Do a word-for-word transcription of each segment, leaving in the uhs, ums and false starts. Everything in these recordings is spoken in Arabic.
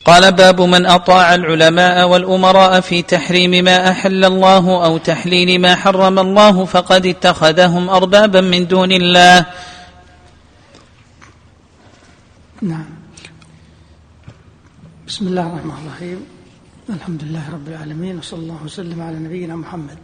قال: باب من أطاع العلماء والأمراء في تحريم ما أحل الله أو تحليل ما حرم الله فقد اتخذهم أربابا من دون الله. نعم. بسم الله الرحمن الرحيم. الحمد لله رب العالمين، وصلى الله وسلم على نبينا محمد.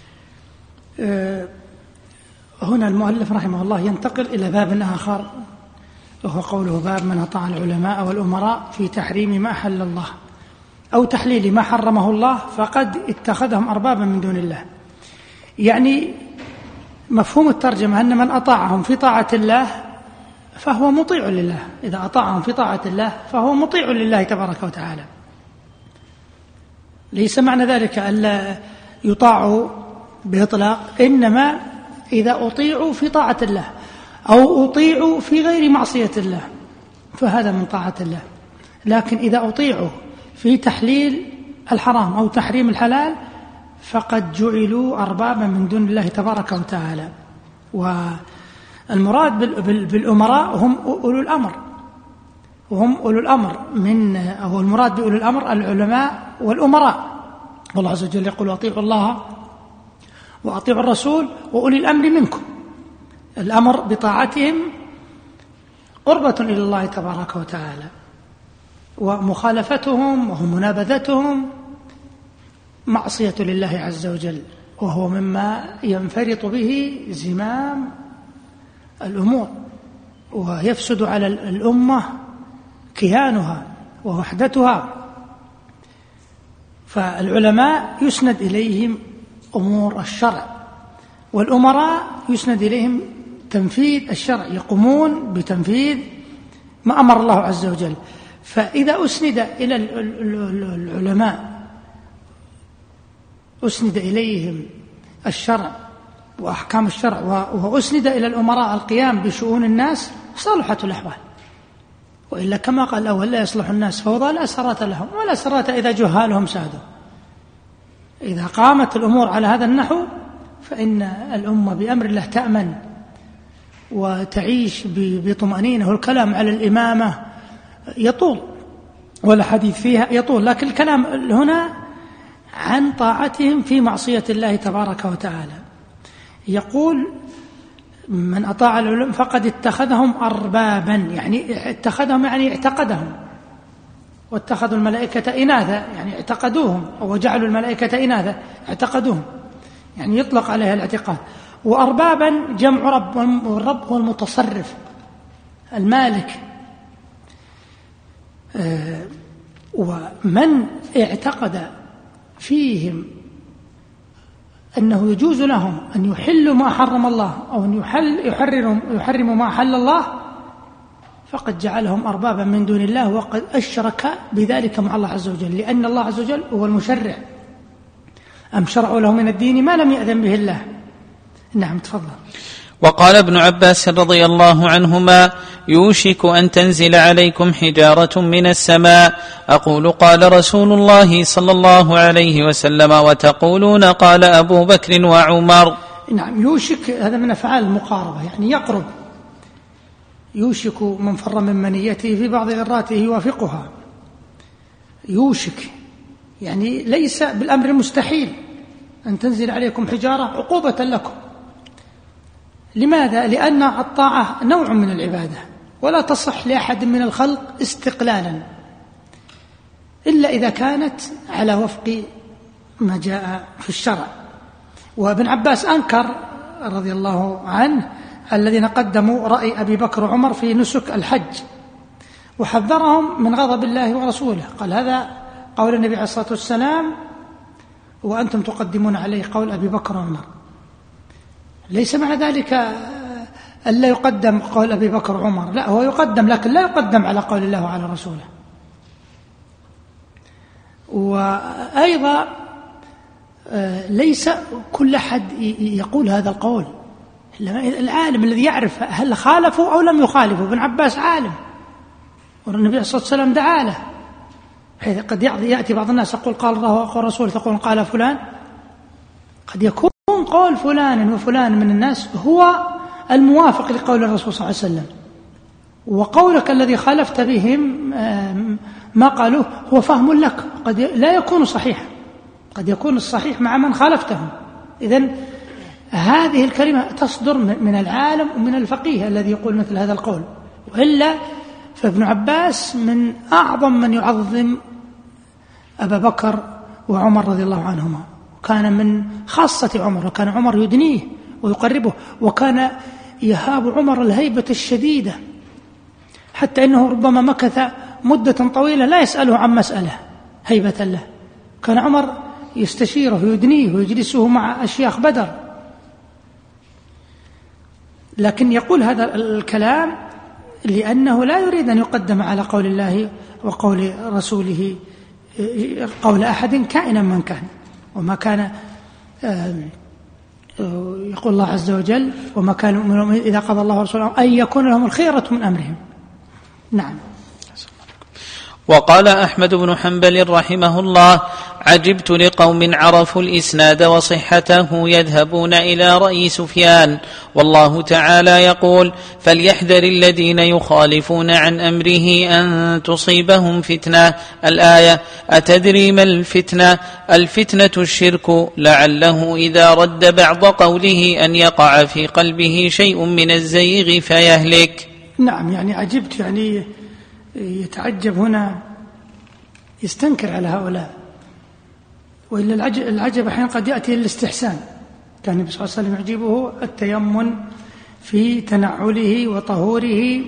هنا المؤلف رحمه الله ينتقل إلى باب آخر، وهو قوله: باب من أطاع العلماء والأمراء في تحريم ما أحل الله أو تحليل ما حرمه الله فقد اتخذهم أربابا من دون الله. يعني مفهوم الترجمة أن من أطاعهم في طاعة الله فهو مطيع لله. إذا أطاعهم في طاعة الله فهو مطيع لله تبارك وتعالى. ليس معنى ذلك ألا يطاعوا بإطلاق، إنما إذا أطيعوا في طاعة الله أو أطيعوا في غير معصية الله فهذا من طاعة الله. لكن إذا أطيعوا في تحليل الحرام أو تحريم الحلال فقد جعلوا أربابا من دون الله تبارك وتعالى. والمراد بالأمراء هم أولو الأمر، وهم أولو الأمر من أو المراد بأولو الأمر العلماء والأمراء. والله عز وجل يقول: أطيعوا الله وأطيعوا الرسول وأولي الأمر منكم. الأمر بطاعتهم قربة إلى الله تبارك وتعالى، ومخالفتهم ومنابذتهم معصية لله عز وجل، وهو مما ينفرط به زمام الأمور ويفسد على الأمة كيانها ووحدتها. فالعلماء يسند إليهم أمور الشرع، والأمراء يسند إليهم تنفيذ الشرع، يقومون بتنفيذ ما أمر الله عز وجل. فإذا أسند إلى العلماء أسند إليهم الشرع وأحكام الشرع، وأسند إلى الأمراء القيام بشؤون الناس، صلحت الأحوال. وإلا كما قال الأول: لا يصلح الناس فوضى لا سرات لهم ولا سرات إذا جهالهم سادوا. إذا قامت الأمور على هذا النحو فإن الأمة بأمر الله تأمن وتعيش بطمأنينة. والكلام على الإمامة يطول والحديث فيها يطول، لكن الكلام هنا عن طاعتهم في معصية الله تبارك وتعالى. يقول: من أطاع العلماء فقد اتخذهم أربابا، يعني اتخذهم يعني اعتقدهم، واتخذوا الملائكة إناثا يعني اعتقدوهم، وجعلوا الملائكة إناثا اعتقدوهم، يعني يطلق عليها الاعتقاد. وأربابا جمع رب، والرب هو المتصرف المالك. ومن اعتقد فيهم أنه يجوز لهم أن يحلوا ما حرم الله أو أن يحل يحرروا يحرموا ما حل الله فقد جعلهم أربابا من دون الله، وقد أشرك بذلك مع الله عز وجل، لأن الله عز وجل هو المشرع. أم شرعوا له من الدين ما لم يأذن به الله. نعم، تفضل. وقال ابن عباس رضي الله عنهما: يوشك أن تنزل عليكم حجارة من السماء. أقول: قال رسول الله صلى الله عليه وسلم، وتقولون قال أبو بكر وعمر. نعم، يوشك هذا من أفعال المقاربة، يعني يقرب. يوشك من فر من منيته في بعض غراته يوافقها. يوشك يعني ليس بالأمر المستحيل أن تنزل عليكم حجارة عقوبة لكم. لماذا؟ لأن الطاعة نوع من العبادة، ولا تصح لأحد من الخلق استقلالا إلا إذا كانت على وفق ما جاء في الشرع. وابن عباس أنكر رضي الله عنه الذين قدموا رأي أبي بكر وعمر في نسك الحج، وحذرهم من غضب الله ورسوله. قال: هذا قول النبي عليه الصلاة والسلام وأنتم تقدمون عليه قول أبي بكر وعمر. ليس مع ذلك ألا يقدم قول أبي بكر وعمر، لا، هو يقدم، لكن لا يقدم على قول الله وعلى رسوله. وأيضا ليس كل أحد يقول هذا القول، العالم الذي يعرف هل خالفوا أو لم يخالفوا. ابن عباس عالم، والنبي عليه الصلاة والسلام دعا له، حيث قد يأتي بعض الناس يقول قال الله وقال رسول، تقول قال فلان. قد يكون قول فلان وفلان من الناس هو الموافق لقول الرسول صلى الله عليه وسلم، وقولك الذي خالفت بهم ما قالوه هو فهم لك، قد لا يكون صحيحا، قد يكون الصحيح مع من خالفتهم. إذن هذه الكلمة تصدر من العالم ومن الفقيه الذي يقول مثل هذا القول، وإلا فابن عباس من أعظم من يعظم أبا بكر وعمر رضي الله عنهما، وكان من خاصة عمر، وكان عمر يدنيه ويقربه، وكان يهاب عمر الهيبة الشديدة، حتى إنه ربما مكث مدة طويلة لا يسأله عن مسألة هيبة له. كان عمر يستشيره يدنيه ويجلسه مع أشياخ بدر. لكن يقول هذا الكلام لأنه لا يريد أن يقدم على قول الله وقول رسوله قول أحد كائنا من كان. وما كان يقول الله عز وجل وما كان المؤمنون إذا قضى الله ورسوله أن يكون لهم الخيرة من أمرهم. نعم. وقال أحمد بن حنبل رحمه الله: عجبت لقوم عرفوا الإسناد وصحته يذهبون إلى رأي سفيان، والله تعالى يقول: فليحذر الذين يخالفون عن أمره أن تصيبهم فتنة. الآية. أتدري ما الفتنة؟ الفتنة الشرك، لعله إذا رد بعض قوله أن يقع في قلبه شيء من الزيغ فيهلك. نعم، يعني عجبت، يعني يتعجب هنا، يستنكر على هؤلاء. وإلا العجب أحيانا قد يأتي الاستحسان. كان النبي صلى الله عليه وسلم يعجبه التيمن في تنعله وطهوره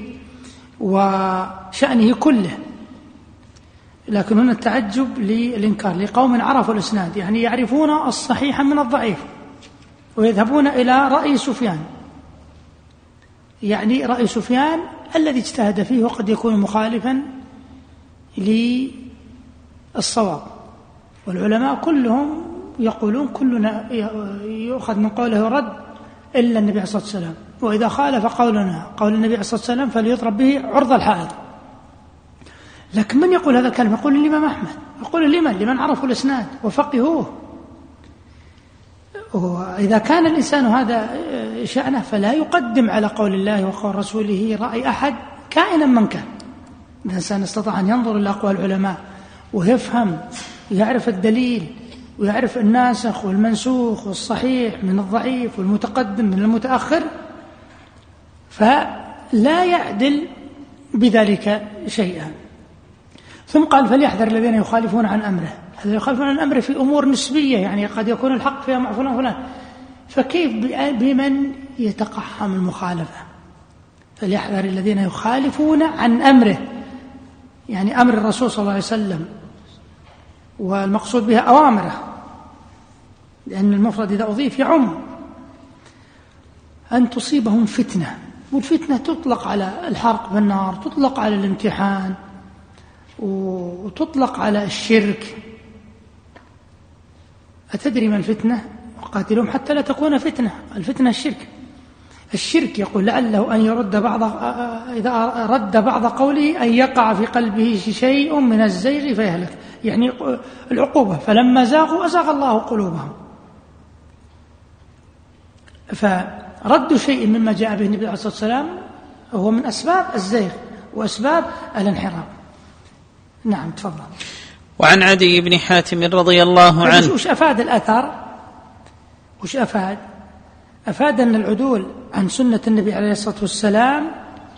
وشأنه كله، لكن هنا التعجب للإنكار لقوم عرفوا الإسناد، يعني يعرفون الصحيح من الضعيف ويذهبون إلى رأي سفيان، يعني رأي سفيان الذي اجتهد فيه وقد يكون مخالفا للصواب. والعلماء كلهم يقولون كلنا يؤخذ من قوله رد إلا النبي عليه الصلاة والسلام، وإذا خالف قولنا قول النبي عليه الصلاة والسلام فليضرب به عرض الحائط. لكن من يقول هذا الكلام؟ يقول الإمام أحمد، يقول لمن؟ لمن عرفوا الإسناد وفقهوه. وإذا كان الإنسان هذا شأنه فلا يقدم على قول الله وقول رسوله رأي أحد كائنا من كان. الإنسان استطاع أن ينظر إلى أقوال العلماء ويفهم ويعرف الدليل ويعرف الناسخ والمنسوخ والصحيح من الضعيف والمتقدم من المتأخر، فلا يعدل بذلك شيئا. ثم قال: فليحذر الذين يخالفون عن أمره. هذا يخالفون عن أمره في أمور نسبية، يعني قد يكون الحق فيها مع فلان فلان، فكيف بمن يتقحم المخالفة؟ فليحذر الذين يخالفون عن أمره، يعني أمر الرسول صلى الله عليه وسلم، والمقصود بها أوامره، لأن المفرد إذا أضيف يعم. أن تصيبهم فتنة، والفتنة تطلق على الحرق بالنار، تطلق على الامتحان، وتطلق على الشرك. أتدري ما الفتنة؟ وقاتلهم حتى لا تكون فتنة. الفتنة الشرك. الشرك يقول لعله أن يرد بعض، إذا رد بعض قوله أن يقع في قلبه شيء من الزيغ فيهلك، يعني العقوبة. فلما زاغوا أزاغ الله قلوبهم. فرد شيء مما جاء به النبي عليه الصلاة والسلام هو من أسباب الزيغ وأسباب الانحراف. نعم، تفضل. وعن عدي بن حاتم رضي الله عنه. وش أفاد الأثر؟ وش أفاد؟ أفاد أن العدول عن سنة النبي عليه الصلاة والسلام،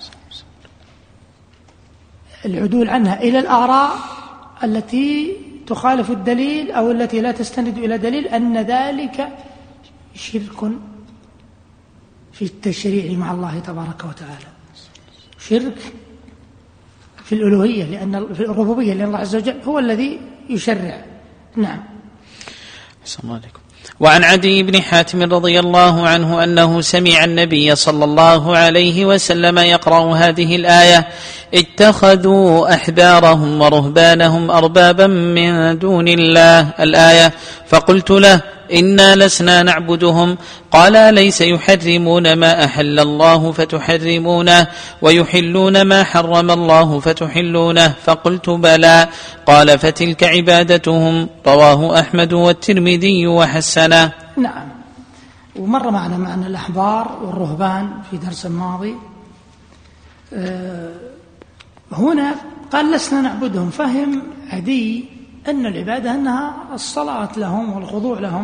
العدول عنها إلى الآراء التي تخالف الدليل أو التي لا تستند إلى دليل، أن ذلك شرك في التشريع مع الله تبارك وتعالى، شرك في الألوهية، لأن في الربوبية، لأن الله عز وجل هو الذي يشرع. نعم. السلام عليكم. وعن عدي بن حاتم رضي الله عنه أنه سمع النبي صلى الله عليه وسلم يقرأ هذه الآية: اتخذوا أحبارهم ورهبانهم أربابا من دون الله. الآية. فقلت له: إنا لسنا نعبدهم. قال: ليس يحرمون ما أحل الله فتحرمونه ويحلون ما حرم الله فتحلونه؟ فقلت: بلى. قال: فتلك عبادتهم. رواه أحمد والترمذي وحسنه. نعم. ومر معنا معنى الأحبار والرهبان في درس الماضي. هنا قال لسنا نعبدهم. فهم عدي أن العبادة أنها الصلاة لهم والخضوع لهم،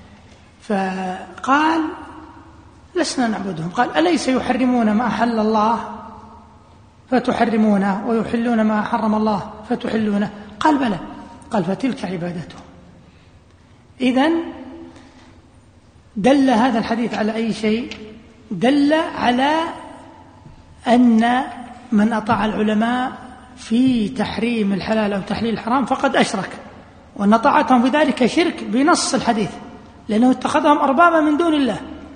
فقال لسنا نعبدهم. قال أليس يحرمون ما أحل الله فتحرمونه ويحلون ما حرم الله فتحلونه؟ قال بلى. قال فتلك عبادتهم. إذن دل هذا الحديث على أي شيء؟ دل على أن من أطاع العلماء في تحريم الحلال أو تحليل الحرام فقد أشرك، وأن طاعتهم بذلك شرك بنص الحديث، لأنه اتخذهم أربابا من دون الله.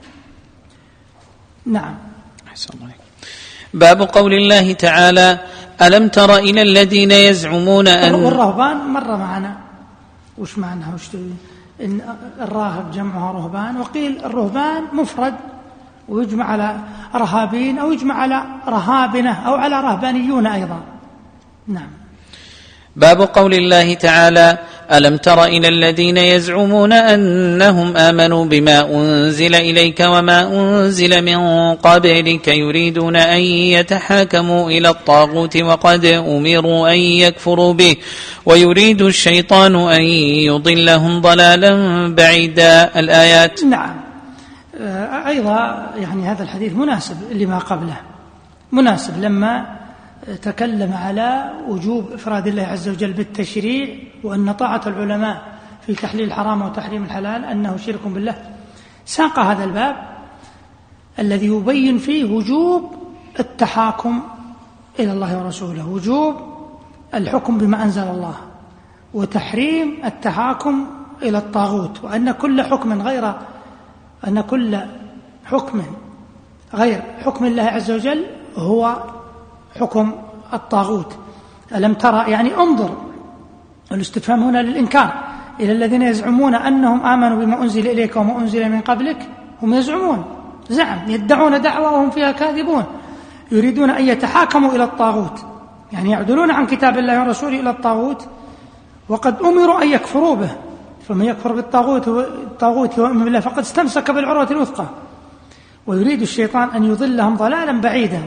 نعم. أحسن الله. باب قول الله تعالى: ألم تر إلى الذين يزعمون أن والرهبان مر معنا. وش معنى وش إن الراهب جمعها رهبان، وقيل الرهبان مفرد ويجمع على رهابين أو يجمع على رهابنة أو على رهبانيون أيضا. نعم. باب قول الله تعالى: ألم تر إلى الذين يزعمون أنهم آمنوا بما أنزل إليك وما أنزل من قبلك يريدون أن يتحاكموا إلى الطاغوت وقد أمروا أن يكفروا به ويريد الشيطان أن يضلهم ضلالا بعيدا. الآيات. نعم. أيضا يعني هذا الحديث مناسب لما قبله، مناسب لما تكلم على وجوب إفراد الله عز وجل بالتشريع، وأن طاعة العلماء في تحليل الحرام وتحريم الحلال أنه شرك بالله. ساق هذا الباب الذي يبين فيه وجوب التحاكم إلى الله ورسوله، وجوب الحكم بما أنزل الله، وتحريم التحاكم إلى الطاغوت، وأن كل حكم غير أن كل حكم غير حكم الله عز وجل هو حكم الطاغوت. ألم ترى يعني انظر، الاستفهام هنا للإنكار، إلى الذين يزعمون أنهم آمنوا بما أنزل إليك وما أنزل من قبلك. هم يزعمون زعم، يدعون دعوة وهم فيها كاذبون، يريدون أن يتحاكموا إلى الطاغوت، يعني يعدلون عن كتاب الله ورسوله إلى الطاغوت، وقد أمروا أن يكفروا به. فمن يكفر بالطاغوت الطاغوت ويؤمن بالله فقد استمسك بالعروة الوثقى، ويريد الشيطان أن يضلهم ضلالا بعيدا.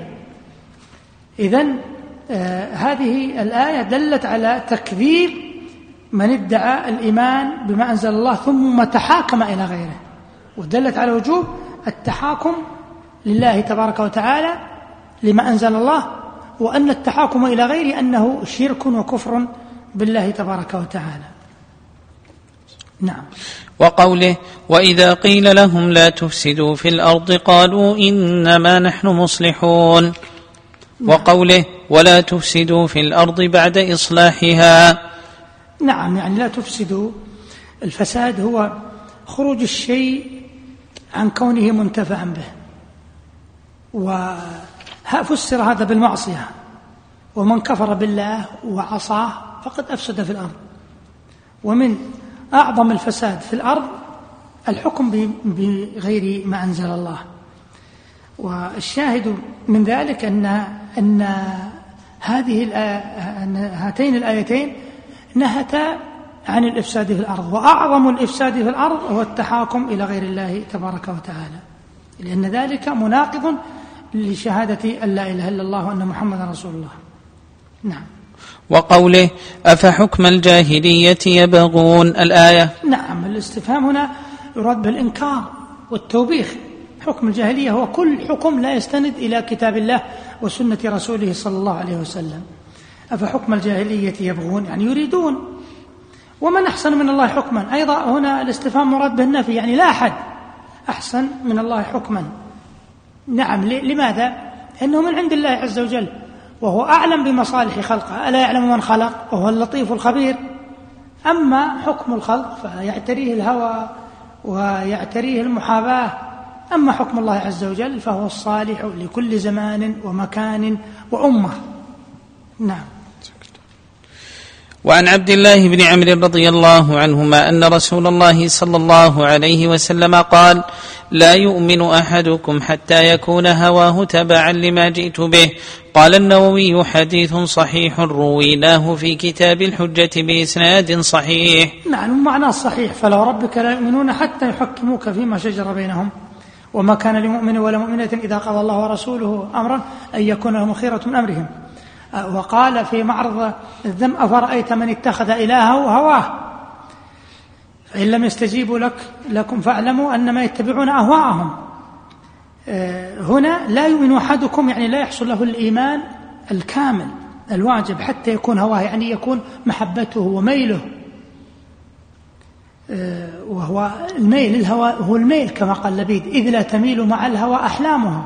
إذن آه هذه الآية دلت على تكذيب من ادعى الإيمان بما أنزل الله ثم تحاكم إلى غيره، ودلت على وجوب التحاكم لله تبارك وتعالى لما أنزل الله، وأن التحاكم إلى غيره أنه شرك وكفر بالله تبارك وتعالى. نعم. وقوله: وإذا قيل لهم لا تفسدوا في الأرض قالوا إنما نحن مصلحون. وقوله: ولا تفسدوا في الأرض بعد إصلاحها. نعم، يعني لا تفسدوا. الفساد هو خروج الشيء عن كونه منتفعا به، وفسر هذا بالمعصية، ومن كفر بالله وعصاه فقد أفسد في الأرض. ومن أعظم الفساد في الأرض الحكم بغير ما أنزل الله. والشاهد من ذلك أن أن هذه أن هاتين الآيتين نهتا عن الإفساد في الأرض، وأعظم الإفساد في الأرض هو التحاكم إلى غير الله تبارك وتعالى، لأن ذلك مناقض لشهادة أن لا إله إلا الله وأن محمدا رسول الله. نعم. وقوله: أفحكم الجاهلية يبغون. الآية. نعم، الاستفهام هنا يراد بالإنكار والتوبيخ. حكم الجاهلية هو كل حكم لا يستند إلى كتاب الله وسنة رسوله صلى الله عليه وسلم. أفحكم الجاهلية يبغون يعني يريدون، ومن أحسن من الله حكما. أيضا هنا الاستفهام مراد بالنفي، يعني لا أحد أحسن من الله حكما. نعم. لماذا؟ إنه من عند الله عز وجل، وهو أعلم بمصالح خلقه. ألا يعلم من خلق وهو اللطيف الخبير. أما حكم الخلق فيعتريه الهوى ويعتريه المحاباة، أما حكم الله عز وجل فهو الصالح لكل زمان ومكان وأمة. نعم. وعن عبد الله بن عمرو رضي الله عنهما أن رسول الله صلى الله عليه وسلم قال: لا يؤمن أحدكم حتى يكون هواه تبعا لما جئت به. قال النووي: حديث صحيح رويناه في كتاب الحجة بإسناد صحيح. نعم، معناه صحيح. فلا ربك لا يؤمنون حتى يحكموك فيما شجر بينهم وما كان لمؤمن ولا مؤمنة إذا قضى الله ورسوله أمرا أن يكون لهم خيرة من أمرهم وقال في معرض الذم: أفرأيت من اتخذ إلهه هواه فإن لم يستجيبوا لك لكم فاعلموا أنما يتبعون أهواءهم. هنا لا يؤمن أحدكم، يعني لا يحصل له الإيمان الكامل الواجب حتى يكون هواه، يعني يكون محبته وميله، وهو الميل الهوى هو الميل كما قال لبيد: إذ لا تميل مع الهوى أحلامهم،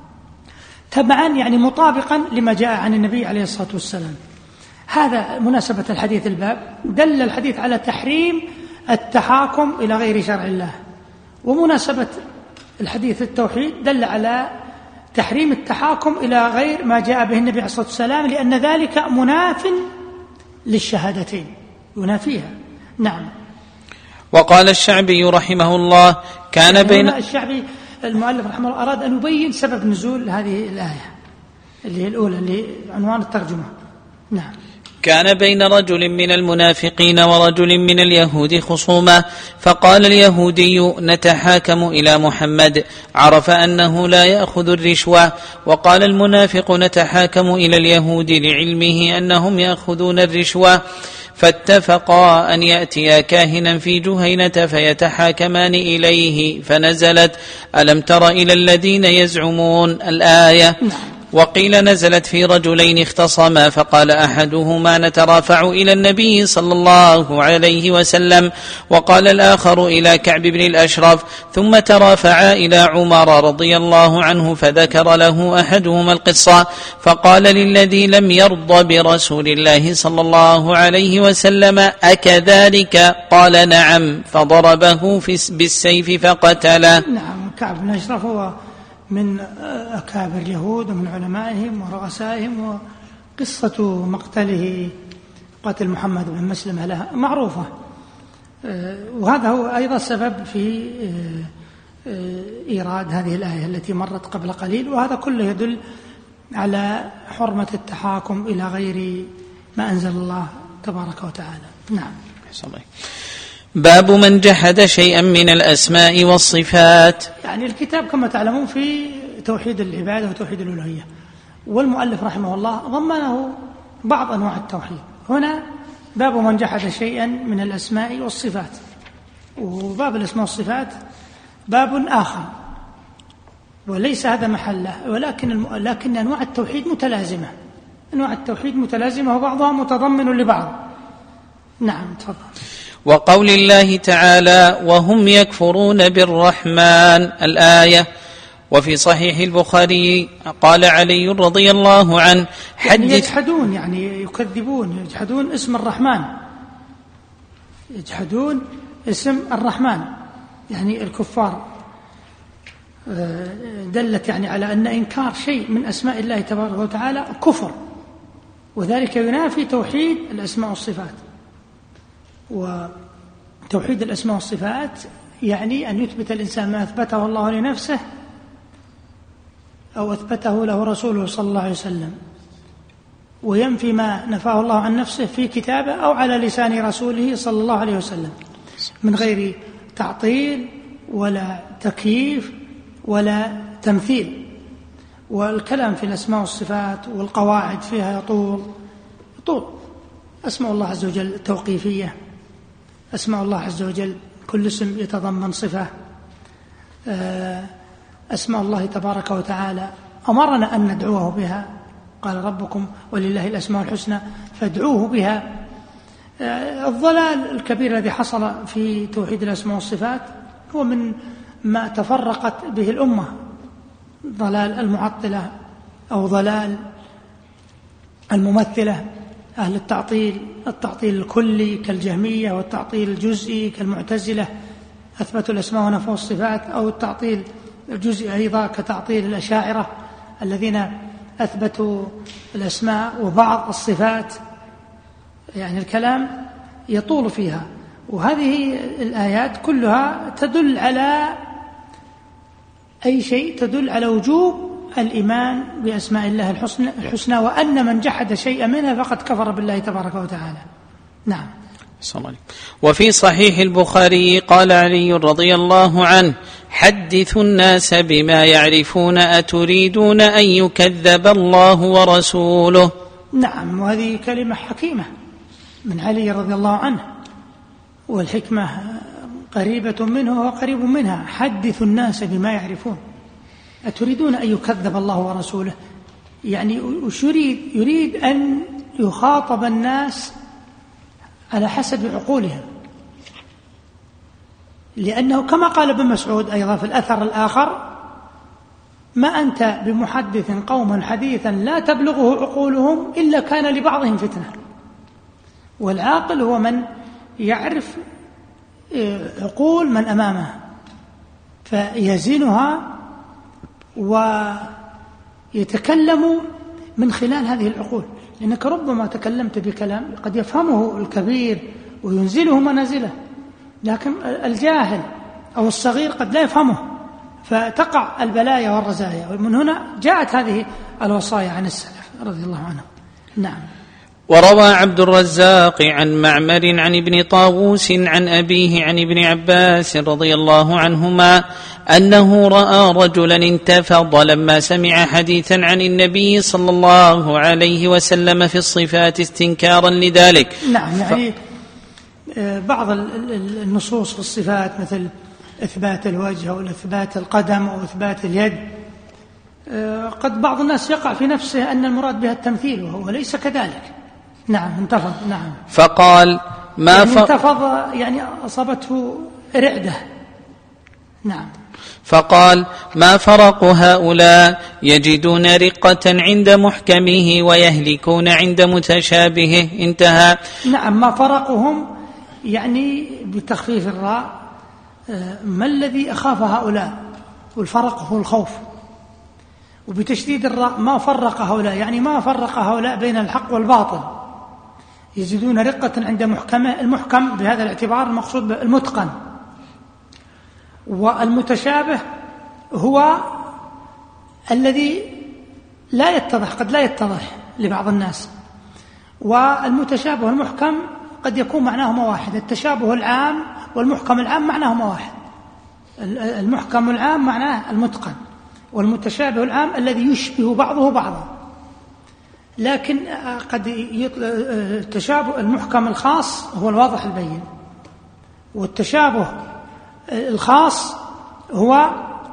تبعا يعني مطابقا لما جاء عن النبي عليه الصلاة والسلام. هذا مناسبة الحديث الباب. دل الحديث على تحريم التحاكم إلى غير شرع الله، ومناسبة الحديث التوحيد دل على تحريم التحاكم إلى غير ما جاء به النبي عليه الصلاة والسلام، لأن ذلك مناف للشهادتين، ينافيها. نعم. وقال الشعبي رحمه الله: كان بين الشعبي المؤلف رحمه الله أراد أن يبين سبب نزول هذه الآية اللي هي الأولى اللي عنوان الترجمة. نعم. كان بين رجل من المنافقين ورجل من اليهود خصومة، فقال اليهودي: نتحاكم إلى محمد، عرف أنه لا يأخذ الرشوة، وقال المنافق: نتحاكم إلى اليهود لعلمه أنهم يأخذون الرشوة، فاتفقا أن يأتيا كاهنا في جهينة فيتحاكمان إليه، فنزلت: ألم تر إلى الذين يزعمون الآية. وقيل نزلت في رجلين اختصما، فقال أحدهما: نترافع إلى النبي صلى الله عليه وسلم، وقال الآخر إلى كعب بن الأشرف، ثم ترافعا إلى عمر رضي الله عنه، فذكر له أحدهما القصة، فقال للذي لم يرض برسول الله صلى الله عليه وسلم: أكذلك؟ قال: نعم، فضربه بالسيف فقتله. نعم. كعب بن الأشرف هو من أكابر اليهود ومن علمائهم ورؤسائهم، وقصة مقتله قتل محمد بن مسلمة لها معروفة، وهذا هو أيضا سبب في إيراد هذه الآية التي مرت قبل قليل. وهذا كله يدل على حرمة التحاكم إلى غير ما أنزل الله تبارك وتعالى. نعم. باب من جحد شيئا من الأسماء والصفات. يعني الكتاب كما تعلمون في توحيد العبادة وتوحيد الألوهية، والمؤلف رحمه الله ضمنه بعض أنواع التوحيد. هنا باب من جحد شيئا من الأسماء والصفات، وباب الأسماء والصفات باب آخر وليس هذا محله، ولكن لكن أنواع التوحيد متلازمة، أنواع التوحيد متلازمة وبعضها متضمن لبعض. نعم. تفضل. وقول الله تعالى: وهم يكفرون بالرحمن، الآية. وفي صحيح البخاري قال علي رضي الله عنه: حدث يعني يجحدون، يعني يكذبون، يجحدون اسم الرحمن، يجحدون اسم الرحمن، يعني الكفار دلت يعني على أن إنكار شيء من أسماء الله تبارك وتعالى كفر، وذلك ينافي توحيد الأسماء والصفات. وتوحيد الأسماء والصفات يعني أن يثبت الإنسان ما أثبته الله لنفسه أو أثبته له رسوله صلى الله عليه وسلم، وينفي ما نفاه الله عن نفسه في كتابه أو على لسان رسوله صلى الله عليه وسلم، من غير تعطيل ولا تكييف ولا تمثيل. والكلام في الأسماء والصفات والقواعد فيها يطول يطول. أسماء الله عز وجل توقيفية، أسماء الله عز وجل كل اسم يتضمن صفة. أسماء الله تبارك وتعالى أمرنا أن ندعوه بها، قال ربكم ولله الأسماء الحسنى فادعوه بها. الضلال الكبير الذي حصل في توحيد الأسماء والصفات هو من ما تفرقت به الأمة، ضلال المعطلة أو ضلال الممثلة، أهل التعطيل، التعطيل الكلي كالجهمية، والتعطيل الجزئي كالمعتزلة أثبتوا الأسماء ونفوا الصفات، أو التعطيل الجزئي أيضا كتعطيل الأشاعرة الذين أثبتوا الأسماء وبعض الصفات. يعني الكلام يطول فيها، وهذه الآيات كلها تدل على أي شيء، تدل على وجوب الإيمان بأسماء الله الحسنى, الحسنى وأن من جحد شيئا منها فقد كفر بالله تبارك وتعالى. نعم. وفي صحيح البخاري قال علي رضي الله عنه: حدثوا الناس بما يعرفون، أتريدون أن يكذب الله ورسوله. نعم، وهذه كلمة حكيمة من علي رضي الله عنه، والحكمة قريبة منه وقريب منها. حدثوا الناس بما يعرفون. أتريدون أن يكذب الله ورسوله؟ يعني وش يريد؟ يريد أن يخاطب الناس على حسب عقولهم، لأنه كما قال ابن مسعود أيضا في الأثر الآخر: ما أنت بمحدث قوما حديثا لا تبلغه عقولهم إلا كان لبعضهم فتنة. والعاقل هو من يعرف عقول من أمامه فيزينها ويتكلم من خلال هذه العقول، لأنك ربما تكلمت بكلام قد يفهمه الكبير وينزله منازله، لكن الجاهل أو الصغير قد لا يفهمه، فتقع البلايا والرزايا. ومن هنا جاءت هذه الوصايا عن السلف رضي الله عنهم. نعم. وروى عبد الرزاق عن معمر عن ابن طاووس عن أبيه عن ابن عباس رضي الله عنهما أنه رأى رجلا انتفض لما سمع حديثا عن النبي صلى الله عليه وسلم في الصفات استنكارا لذلك. نعم، يعني بعض النصوص في الصفات مثل إثبات الوجه أو إثبات القدم أو إثبات اليد، قد بعض الناس يقع في نفسه أن المراد بها التمثيل وهو ليس كذلك. نعم، انتفض. نعم. فقال ما يعني ف... انتفض يعني أصابته رعدة. نعم. فقال ما فرق هؤلاء يجدون رقة عند محكمه ويهلكون عند متشابهه. انتهى. نعم، ما فرقهم يعني بتخفيف الراء، ما الذي أخاف هؤلاء، والفرق هو الخوف، وبتشديد الراء ما فرق هؤلاء، يعني ما فرق هؤلاء بين الحق والباطل. يجدون رقة عند محكمه. المحكم بهذا الاعتبار المقصود المتقن، والمتشابه هو الذي لا يتضح، قد لا يتضح لبعض الناس. والمتشابه والمحكم قد يكون معناهما واحد. التشابه العام والمحكم العام معناهما واحد. المحكم العام معناه المتقن، والمتشابه العام الذي يشبه بعضه بعضا. لكن قد التشابه المحكم الخاص هو الواضح البين، والتشابه الخاص هو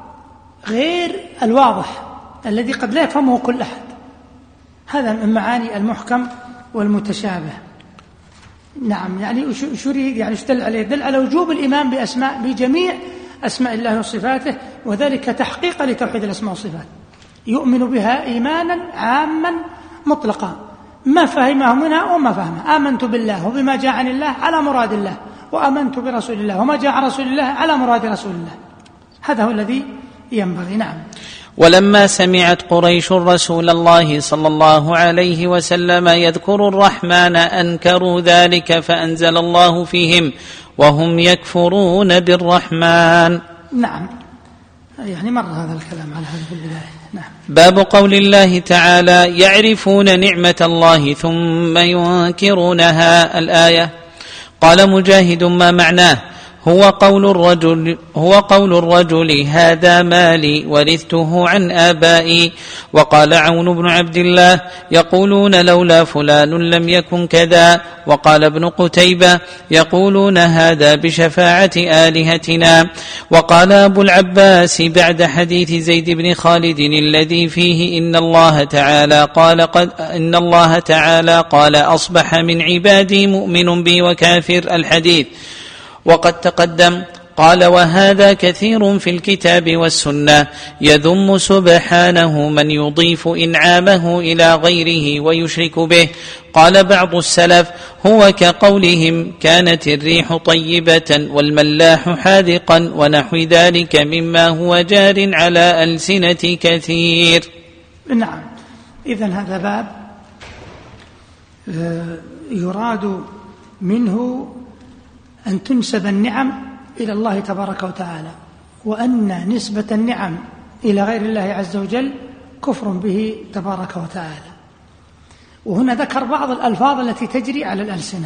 غير الواضح الذي قد لا يفهمه كل أحد. هذا من معاني المحكم والمتشابه. نعم، يعني شو يريد؟ يعني يدل عليه دل على وجوب الإيمان بأسماء بجميع أسماء الله وصفاته، وذلك تحقيقا لتوحيد الأسماء والصفات. يؤمن بها إيمانا عاما مطلقا، ما فهمه منها وما فهمه. آمنت بالله وبما جاء عن الله على مراد الله، وآمنت برسول الله وما جاء عن رسول الله على مراد رسول الله. هذا هو الذي ينبغي. نعم. ولما سمعت قريش رسول الله صلى الله عليه وسلم يذكر الرحمن أنكروا ذلك، فأنزل الله فيهم وهم يكفرون بالرحمن. نعم، يعني مر هذا الكلام على هذا في البداية. نعم. باب قول الله تعالى يعرفون نعمة الله ثم ينكرونها. الآية. قال مجاهد ما معناه؟ هو قول الرجل هو قول الرجل هذا مالي ورثته عن آبائي. وقال عون بن عبد الله يقولون لولا فلان لم يكن كذا. وقال ابن قتيبة يقولون هذا بشفاعة آلهتنا. وقال أبو العباس بعد حديث زيد بن خالد الذي فيه إن الله تعالى قال قد إن الله تعالى قال أصبح من عبادي مؤمن بي وكافر الحديث. وقد تقدم. قال وهذا كثير في الكتاب والسنة، يذم سبحانه من يضيف إنعامه إلى غيره ويشرك به. قال بعض السلف هو كقولهم كانت الريح طيبة والملاح حاذقا ونحو ذلك مما هو جار على ألسنة كثير. نعم، إذن هذا باب يراد منه أن تنسب النعم إلى الله تبارك وتعالى، وأن نسبة النعم إلى غير الله عز وجل كفر به تبارك وتعالى. وهنا ذكر بعض الألفاظ التي تجري على الألسنة.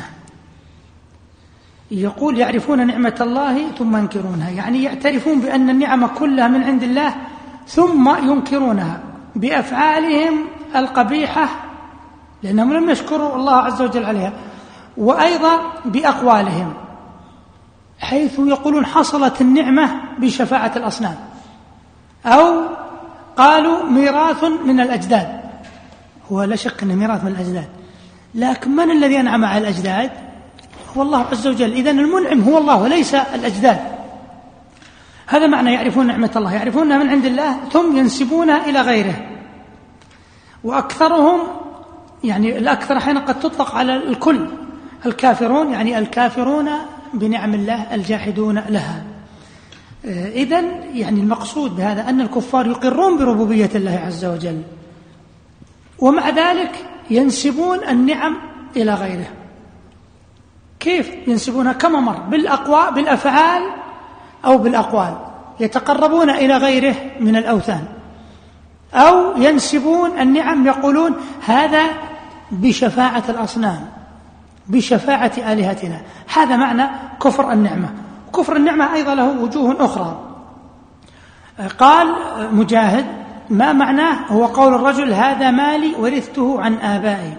يقول يعرفون نعمة الله ثم ينكرونها، يعني يعترفون بأن النعمة كلها من عند الله ثم ينكرونها بأفعالهم القبيحة، لأنهم لم يشكروا الله عز وجل عليها. وأيضا بأقوالهم، حيث يقولون حصلت النعمة بشفاعة الأصنام، أو قالوا ميراث من الأجداد. هو لا شك أنه ميراث من الأجداد، لكن من الذي أنعم على الأجداد؟ هو الله عز وجل. إذن المنعم هو الله وليس الأجداد. هذا معنى يعرفون نعمة الله، يعرفونها من عند الله ثم ينسبونها إلى غيره. وأكثرهم يعني الأكثر حين قد تطلق على الكل، الكافرون يعني الكافرون بنعم الله الجاحدون لها. إذن يعني المقصود بهذا أن الكفار يقرون بربوبية الله عز وجل، ومع ذلك ينسبون النعم إلى غيره. كيف ينسبونها؟ كما مر بالأقوال بالأفعال أو بالأقوال، يتقربون إلى غيره من الأوثان، أو ينسبون النعم يقولون هذا بشفاعة الأصنام، بشفاعة آلهتنا. هذا معنى كفر النعمة. كفر النعمة أيضا له وجوه أخرى. قال مجاهد ما معناه؟ هو قول الرجل هذا مالي ورثته عن آبائي،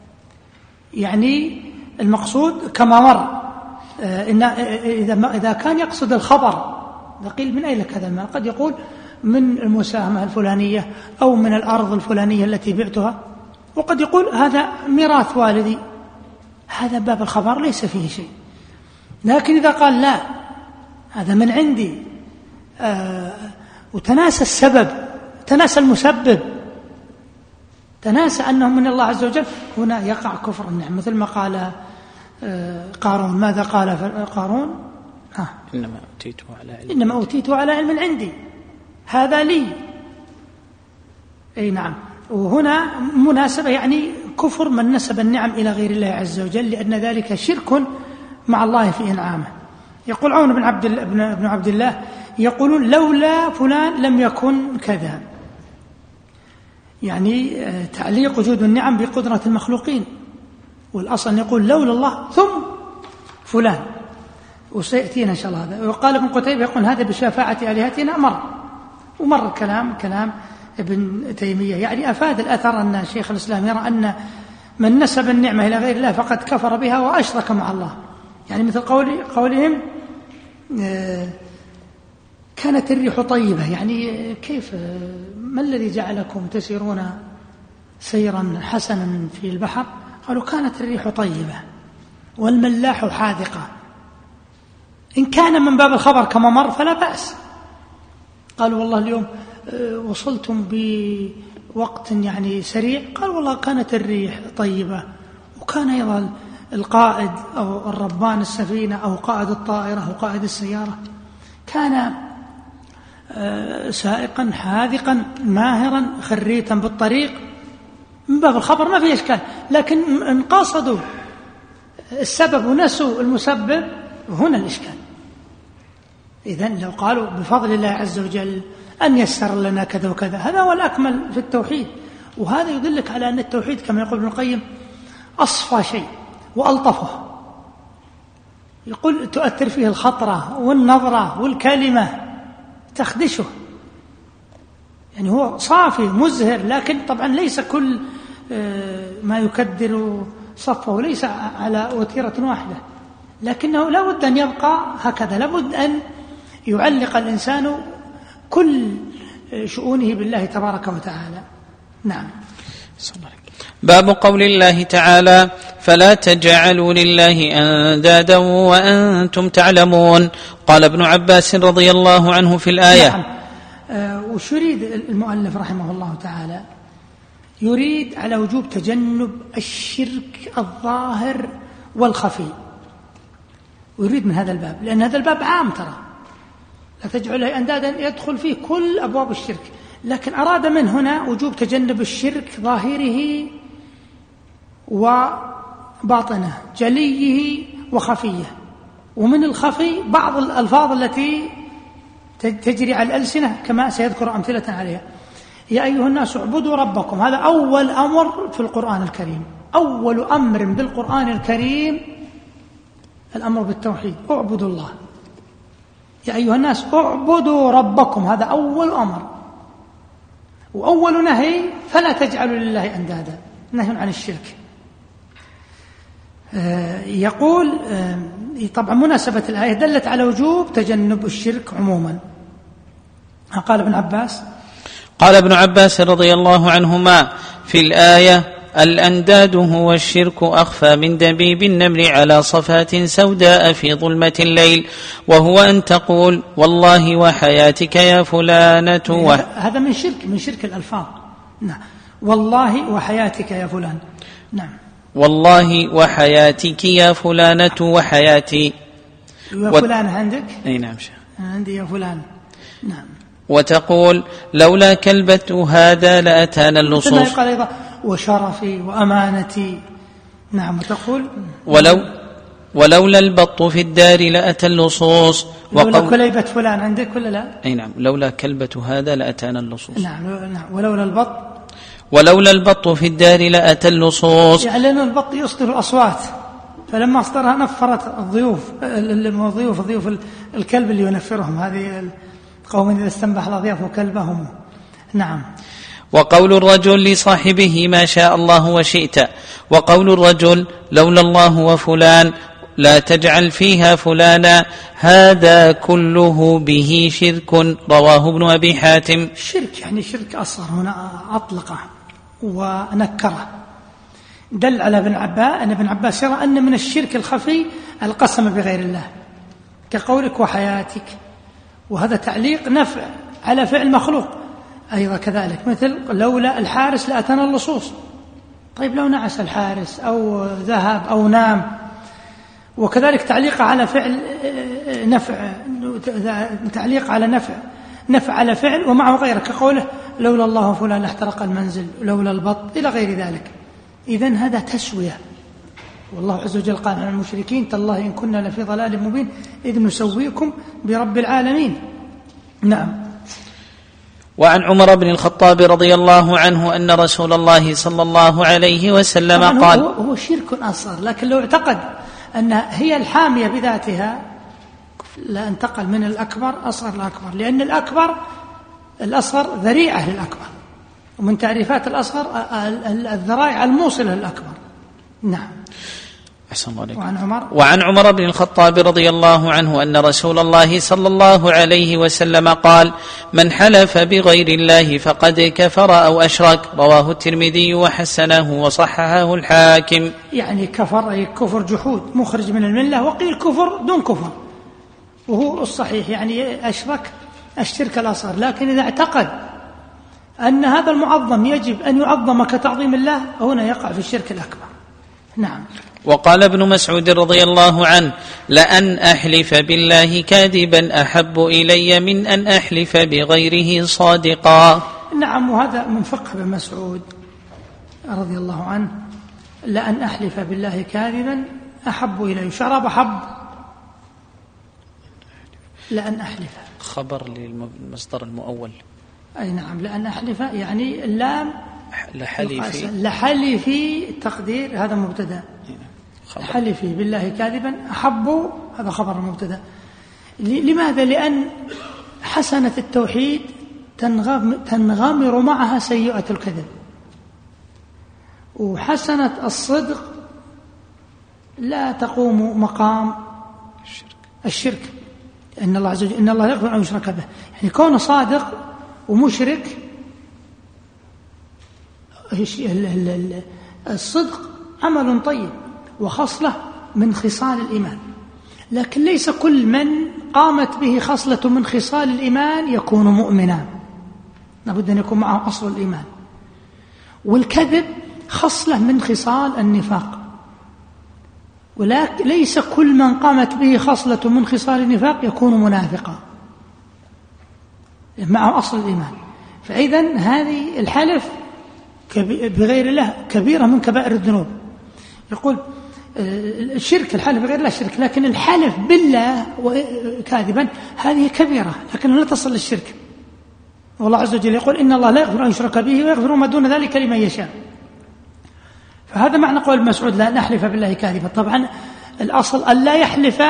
يعني المقصود كما مر إن إذا كان يقصد الخبر، قيل من أين لك هذا المال؟ قد يقول من المساهمة الفلانية أو من الأرض الفلانية التي بعتها، وقد يقول هذا ميراث والدي. هذا باب الخبر ليس فيه شيء. لكن إذا قال لا هذا من عندي آه وتناسى السبب، تناسى المسبب، تناسى أنه من الله عز وجل، هنا يقع كفر النعم. مثل ما قال آه قارون. ماذا قال قارون؟ آه إنما أوتيته على علم إنما أوتيته على علم عندي، هذا لي. أي نعم. وهنا مناسبة يعني كفر من نسب النعم إلى غير الله عز وجل، لأن ذلك شرك مع الله في إنعامه. يقول عون بن عبد بن عبد الله يقولون لولا فلان لم يكن كذا، يعني تعليق وجود النعم بقدرة المخلوقين، والأصل يقول لولا الله ثم فلان، وسيأتينا إن شاء الله هذا. وقال ابن قتيبة يقول هذا بشفاعة آلهتنا مر، ومر الكلام كلام ابن تيمية، يعني أفاد الأثر أن شيخ الإسلام يرى أن من نسب النعمة إلى غير الله فقد كفر بها وأشرك مع الله. يعني مثل قول قولهم كانت الريح طيبة، يعني كيف ما الذي جعلكم تسيرون سيرا حسنا في البحر؟ قالوا كانت الريح طيبة والملاح حاذقة. إن كان من باب الخبر كما مر فلا بأس. قالوا والله اليوم وصلتم بوقت يعني سريع، قال والله كانت الريح طيبة، وكان أيضا القائد أو الربان السفينة أو قائد الطائرة أو قائد السيارة كان سائقا حاذقا ماهرا خريتا بالطريق. من باب الخبر ما في إشكال، لكن إن قاصدوا السبب ونسوا المسبب هنا الإشكال. إذن لو قالوا بفضل الله عز وجل أن يسر لنا كذا وكذا، هذا هو الأكمل في التوحيد. وهذا يدلك على أن التوحيد كما يقول ابن القيم أصفى شيء وألطفه. يقول تؤثر فيه الخطرة والنظرة والكلمة تخدشه، يعني هو صافي مزهر، لكن طبعا ليس كل ما يكدر صفه ليس على وتيرة واحدة، لكنه لا بد أن يبقى هكذا، لا بد أن يعلق الإنسان كل شؤونه بالله تبارك وتعالى. نعم. باب قول الله تعالى فلا تجعلوا لله أندادا وأنتم تعلمون. قال ابن عباس رضي الله عنه في الآية. نعم. آه وش يريد المؤلف رحمه الله تعالى؟ يريد على وجوب تجنب الشرك الظاهر والخفي، ويريد من هذا الباب، لأن هذا الباب عام، ترى لا تجعله أندادا يدخل فيه كل أبواب الشرك، لكن أراد من هنا وجوب تجنب الشرك ظاهره وباطنه، جليه وخفيه. ومن الخفي بعض الألفاظ التي تجري على الألسنة كما سيذكر أمثلة عليها. يا أيها الناس اعبدوا ربكم، هذا أول أمر في القرآن الكريم، أول أمر بالقرآن الكريم الأمر بالتوحيد، اعبدوا الله. يا أيها الناس اعبدوا ربكم، هذا أول أمر. وأول نهي فلا تجعلوا لله أندادا، نهي عن الشرك. يقول طبعا مناسبة الآية دلت على وجوب تجنب الشرك عموما. قال ابن عباس قال ابن عباس رضي الله عنهما في الآية: الأنداد هو الشرك أخفى من دبيب النمل على صفاة سوداء في ظلمة الليل، وهو أن تقول والله وحياتك يا فلانة و... هذا من شرك من شرك الألفاظ. نعم، والله وحياتك يا فلان. نعم، والله وحياتك يا فلانة وحياتي يا فلان عندك؟ أي نعم عندي يا فلان. نعم. وتقول لولا كلبة هذا لأتانا اللصوص. قال أيضا وشرفي وأمانتي. نعم. وتقول ولو ولولا البط في الدار لأتى اللصوص. لولا كليبة فلان عندك ولا لا؟ أي نعم، لولا كلبة هذا لأتانا اللصوص. نعم. نعم. ولولا البط ولولا البط في الدار لأتى اللصوص. يعني لأن البط يصدر الأصوات، فلما أصدرها نفرت الضيوف الضيوف الضيوف الكلب اللي ينفرهم، هذه قوم إذا استنبح الأضياف كلبهم. نعم. وقول الرجل لصاحبه ما شاء الله وشئت، وقول الرجل لولا الله وفلان لا تجعل فيها فلانا، هذا كله به شرك. رواه ابن أبي حاتم. شرك يعني شرك أصغر، هنا أطلقه ونكره، دل على ابن عباس أن ابن عباس يرى أن من الشرك الخفي القسم بغير الله، كقولك وحياتك، وهذا تعليق نفع على فعل مخلوق. أيضا كذلك مثل لولا الحارس لأتانا اللصوص. طيب لو نعس الحارس أو ذهب أو نام. وكذلك تعليق على فعل نفع، تعليق على نفع نفع على فعل ومعه غيره، كقوله لولا الله فلان لاحترق المنزل، لولا البط، إلى غير ذلك. إذن هذا تسوية. والله عز وجل قال عن المشركين تالله إن كنا لفي ضلال مبين إذ نسويكم برب العالمين. نعم. وعن عمر بن الخطاب رضي الله عنه أن رسول الله صلى الله عليه وسلم قال: هو, هو شرك أصغر، لكن لو اعتقد أنها هي الحامية بذاتها لا انتقل من الأكبر أصغر الأكبر، لأن الأكبر الأصغر ذريعة للأكبر، ومن تعريفات الأصغر الذرائع الموصلة للأكبر. نعم. أحسن الله عليك. وعن عمر وعن عمر بن الخطاب رضي الله عنه أن رسول الله صلى الله عليه وسلم قال: من حلف بغير الله فقد كفر أو أشرك. رواه الترمذي وحسنه وصححه الحاكم. يعني كفر أي كفر جحود مخرج من الملة، وقيل كفر دون كفر، وهو الصحيح يعني أشرك الشرك الأصغر. لكن إذا اعتقد أن هذا المعظم يجب أن يعظم كتعظيم الله، هنا يقع في الشرك الأكبر. نعم. وقال ابن مسعود رضي الله عنه: لأن أحلف بالله كاذبا أحب إلي من أن أحلف بغيره صادقا. نعم. وهذا من فقه ابن مسعود رضي الله عنه، لأن أحلف بالله كاذبا أحب إلي. شراب أحب، لأن أحلف خبر للمصدر المؤول. أي نعم. لأن أحلف يعني اللام لحلفي لحلفي تقدير هذا مبتدأ، حلفي بالله كاذبا أحب هذا خبر المبتدأ. لماذا؟ لأن حسنة التوحيد تنغمر معها سيئة الكذب، وحسنة الصدق لا تقوم مقام الشرك. إن الله عز وجل إن الله يغفر أن يشرك به، يعني كونه صادق ومشرك. الصدق عمل طيب وخصلة من خصال الإيمان، لكن ليس كل من قامت به خصلة من خصال الإيمان يكون مؤمنا، لابد أن يكون معه أصل الإيمان. والكذب خصلة من خصال النفاق، ولكن ليس كل من قامت به خصلة من خصال النفاق يكون منافقا، معه أصل الإيمان. فإذن هذه الحلف بغير الله كبيرة من كبائر الذنوب. يقول الشرك الحلف بغير الله شرك، لكن الحلف بالله كاذبا هذه كبيرة لكن لا تصل للشرك. والله عز وجل يقول إن الله لا يغفر أن يشرك به ويغفر ما دون ذلك لمن يشاء. فهذا معنى قول ابن مسعود لا نحلف بالله كاذبا. طبعا الأصل أن لا يحلف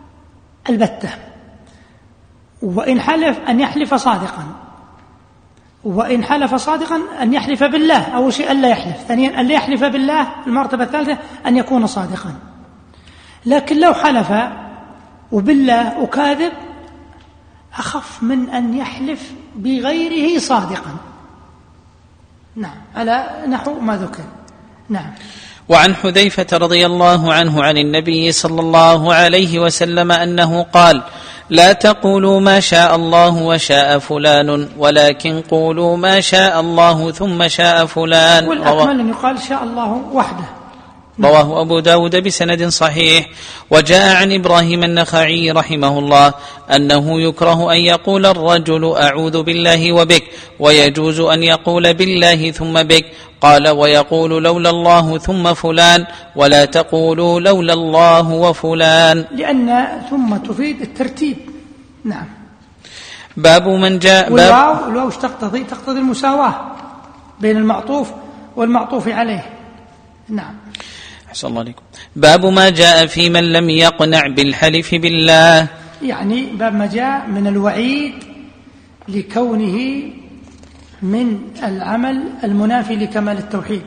البتة، وإن حلف أن يحلف صادقا. وإن حلف صادقا أن يحلف بالله، أول شيء ألا يحلف، ثانيا ألا يحلف بالله، المرتبة الثالثة أن يكون صادقا. لكن لو حلف وبالله وكاذب أخف من أن يحلف بغيره صادقا. نعم، على نحو ما ذكر. نعم. وعن حذيفة رضي الله عنه عن النبي صلى الله عليه وسلم أنه قال: لا تقولوا ما شاء الله وشاء فلان، ولكن قولوا ما شاء الله ثم شاء فلان. والأكمل أن يقال شاء الله وحده. رواه أبو داود بسند صحيح. وجاء عن إبراهيم النخعي رحمه الله أنه يكره أن يقول الرجل أعوذ بالله وبك، ويجوز أن يقول بالله ثم بك. قال: ويقول لولا الله ثم فلان، ولا تقولوا لولا الله وفلان، لأن ثم تفيد الترتيب. نعم. باب من جاء والواو الواو تقتضي تقتضي المساواة بين المعطوف والمعطوف عليه. نعم. أحسن الله عليكم. باب ما جاء في من لم يقنع بالحلف بالله، يعني باب ما جاء من الوعيد لكونه من العمل المنافي لكمال التوحيد.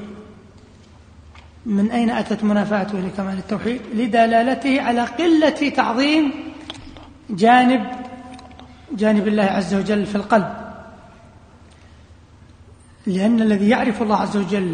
من أين أتت منافاته لكمال التوحيد؟ لدلالته على قلة تعظيم جانب جانب الله عز وجل في القلب، لأن الذي يعرف الله عز وجل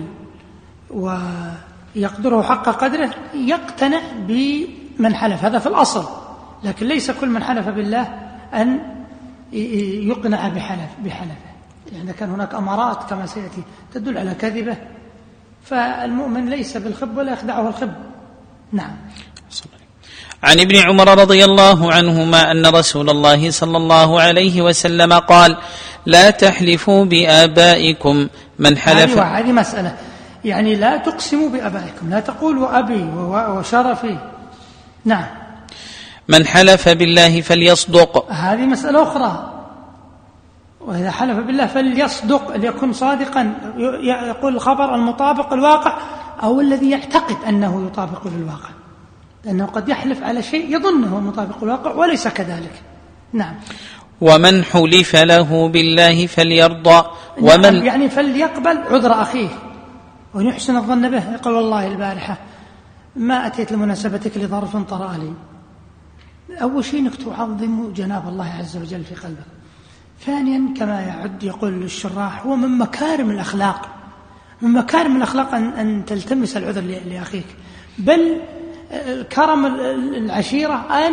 ويقدره حق قدره يقتنع بمن حلف، هذا في الأصل. لكن ليس كل من حلف بالله أن يقنع بحلف بحلفه، يعني كان هناك أمارات كما سيأتي تدل على كذبه، فالمؤمن ليس بالخب ولا يخدعه الخب. نعم. عن ابن عمر رضي الله عنهما أن رسول الله صلى الله عليه وسلم قال: لا تحلفوا بآبائكم، من حلف. هذه مسألة، يعني لا تقسموا بآبائكم، لا تقولوا أبي وشرفي. نعم. من حلف بالله فليصدق، هذه مسألة أخرى. وإذا حلف بالله فليصدق، ليكن صادقا، يقول الخبر المطابق الواقع أو الذي يعتقد أنه يطابق للواقع، لأنه قد يحلف على شيء يظنه مطابق الواقع وليس كذلك. نعم. ومن حلف له بالله فليرضى، ومن نعم، يعني فليقبل عذر أخيه ويحسن الظن به. يقول: والله البارحة ما أتيت لمناسبتك لظرف طرأ لي. أول شيء أنك تعظم جناب الله عز وجل في قلبك. ثانيا كما يعد يقول الشراح هو من مكارم الأخلاق، من مكارم الأخلاق أن, أن تلتمس العذر لأخيك، بل كرم العشيرة أن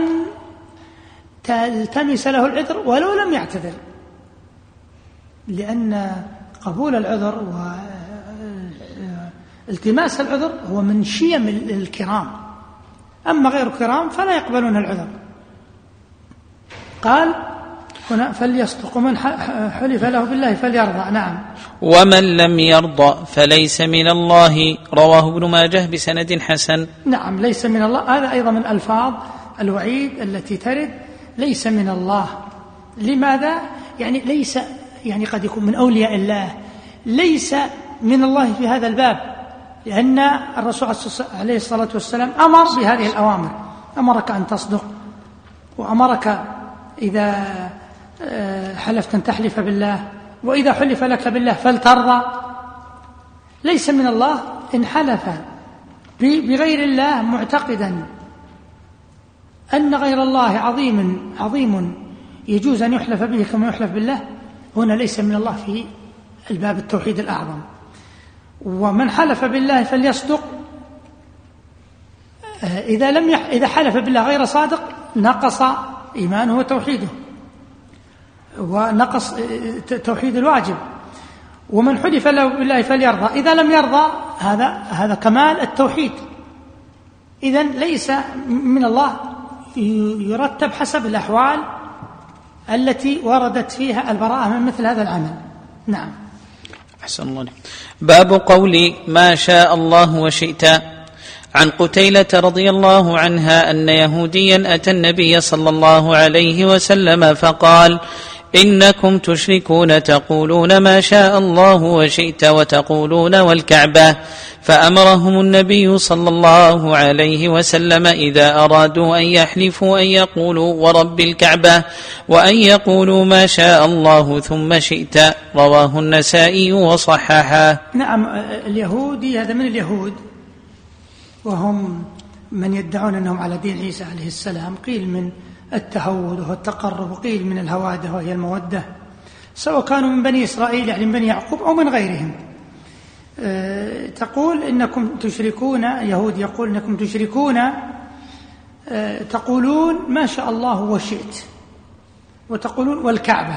تلتمس له العذر ولو لم يعتذر، لأن قبول العذر والتماس العذر هو من شيم الكرام، أما غير الكرام فلا يقبلون العذر. قال هنا: فليصدق، ومن حلف له بالله فليرضى. نعم. ومن لم يرضى فليس من الله، رواه ابن ماجه بسند حسن. نعم، ليس من الله، هذا أيضا من ألفاظ الوعيد التي ترد، ليس من الله. لماذا؟ يعني ليس، يعني قد يكون من أولياء الله، ليس من الله في هذا الباب، لأن الرسول عليه الصلاة والسلام أمر بهذه الأوامر، أمرك أن تصدق، وأمرك إذا حلفت أن تحلف بالله، وإذا حلف لك بالله فلترضى. ليس من الله إن حلف بغير الله معتقدا أن غير الله عظيم عظيم يجوز أن يحلف به كما يحلف بالله، هنا ليس من الله في الباب التوحيد الأعظم. ومن حلف بالله فليصدق، إذا لم يح... إذا حلف بالله غير صادق نقص إيمانه وتوحيده، ونقص توحيد الواجب. ومن حلف له بالله فليرضى، إذا لم يرضى هذا هذا كمال التوحيد. إذن ليس من الله، يرتب حسب الأحوال التي وردت فيها البراءة من مثل هذا العمل. نعم. أحسن الله. باب قول ما شاء الله وشئت. عن قتيلة رضي الله عنها أن يهوديا أتى النبي صلى الله عليه وسلم فقال: إنكم تشركون تقولون ما شاء الله وشئت وتقولون والكعبة. فأمرهم النبي صلى الله عليه وسلم إذا أرادوا أن يحلفوا أن يقولوا ورب الكعبة وأن يقولوا ما شاء الله ثم شئت. رواه النسائي وصححه. نعم، اليهودي هذا من اليهود، وهم من يدعون أنهم على دين عيسى عليه السلام، قيل من التهود وهو التقرب، وقيل من الهوادة وهي المودة، سواء كانوا من بني إسرائيل يعني من بني يعقوب أو من غيرهم. أه تقول إنكم تشركون، يهود يقول إنكم تشركون أه تقولون ما شاء الله وشئت وتقولون والكعبة،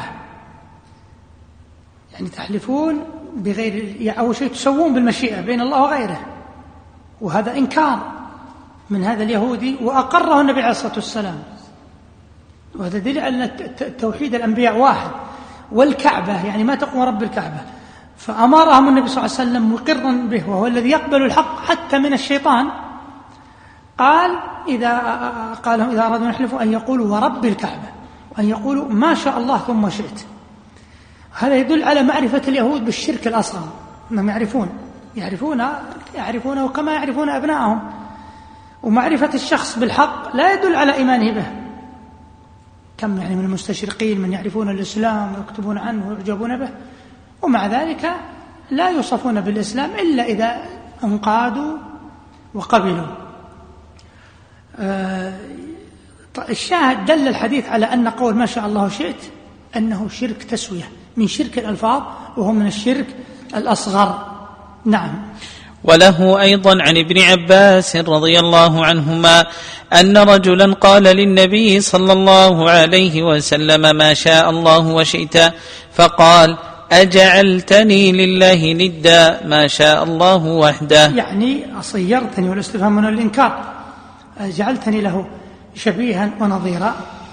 يعني تحلفون بغير، أول شيء تسوون بالمشيئة بين الله وغيره، وهذا إنكار من هذا اليهودي، وأقره النبي عليه الصلاة والسلام، وهذا دليل على أن توحيد الأنبياء واحد. والكعبة يعني ما تقوم رب الكعبة، فأمرهم النبي صلى الله عليه وسلم مقرا به، وهو الذي يقبل الحق حتى من الشيطان. قال إذا قالهم إذا أرادوا يحلفوا أن يقولوا ورب الكعبة، وأن يقولوا ما شاء الله ثم شئت. هذا يدل على معرفة اليهود بالشرك الأصغر، أنهم يعرفون يعرفون يعرفونه كما يعرفون أبنائهم. ومعرفة الشخص بالحق لا يدل على إيمانه به. كم يعني من المستشرقين من يعرفون الإسلام ويكتبون عنه ويعجبون به، ومع ذلك لا يوصفون بالإسلام إلا إذا انقادوا وقبلوا. آه الشاهد دل الحديث على أن قول ما شاء الله شئت أنه شرك تسوية، من شرك الألفاظ، وهو من الشرك الأصغر. نعم. وله أيضا عن ابن عباس رضي الله عنهما أن رجلا قال للنبي صلى الله عليه وسلم ما شاء الله وشئت، فقال أجعلتني لله ندا ما شاء الله وحده، يعني صيرتني، والاستفهام من الإنكار، جعلتني له شبيها ونظيرا.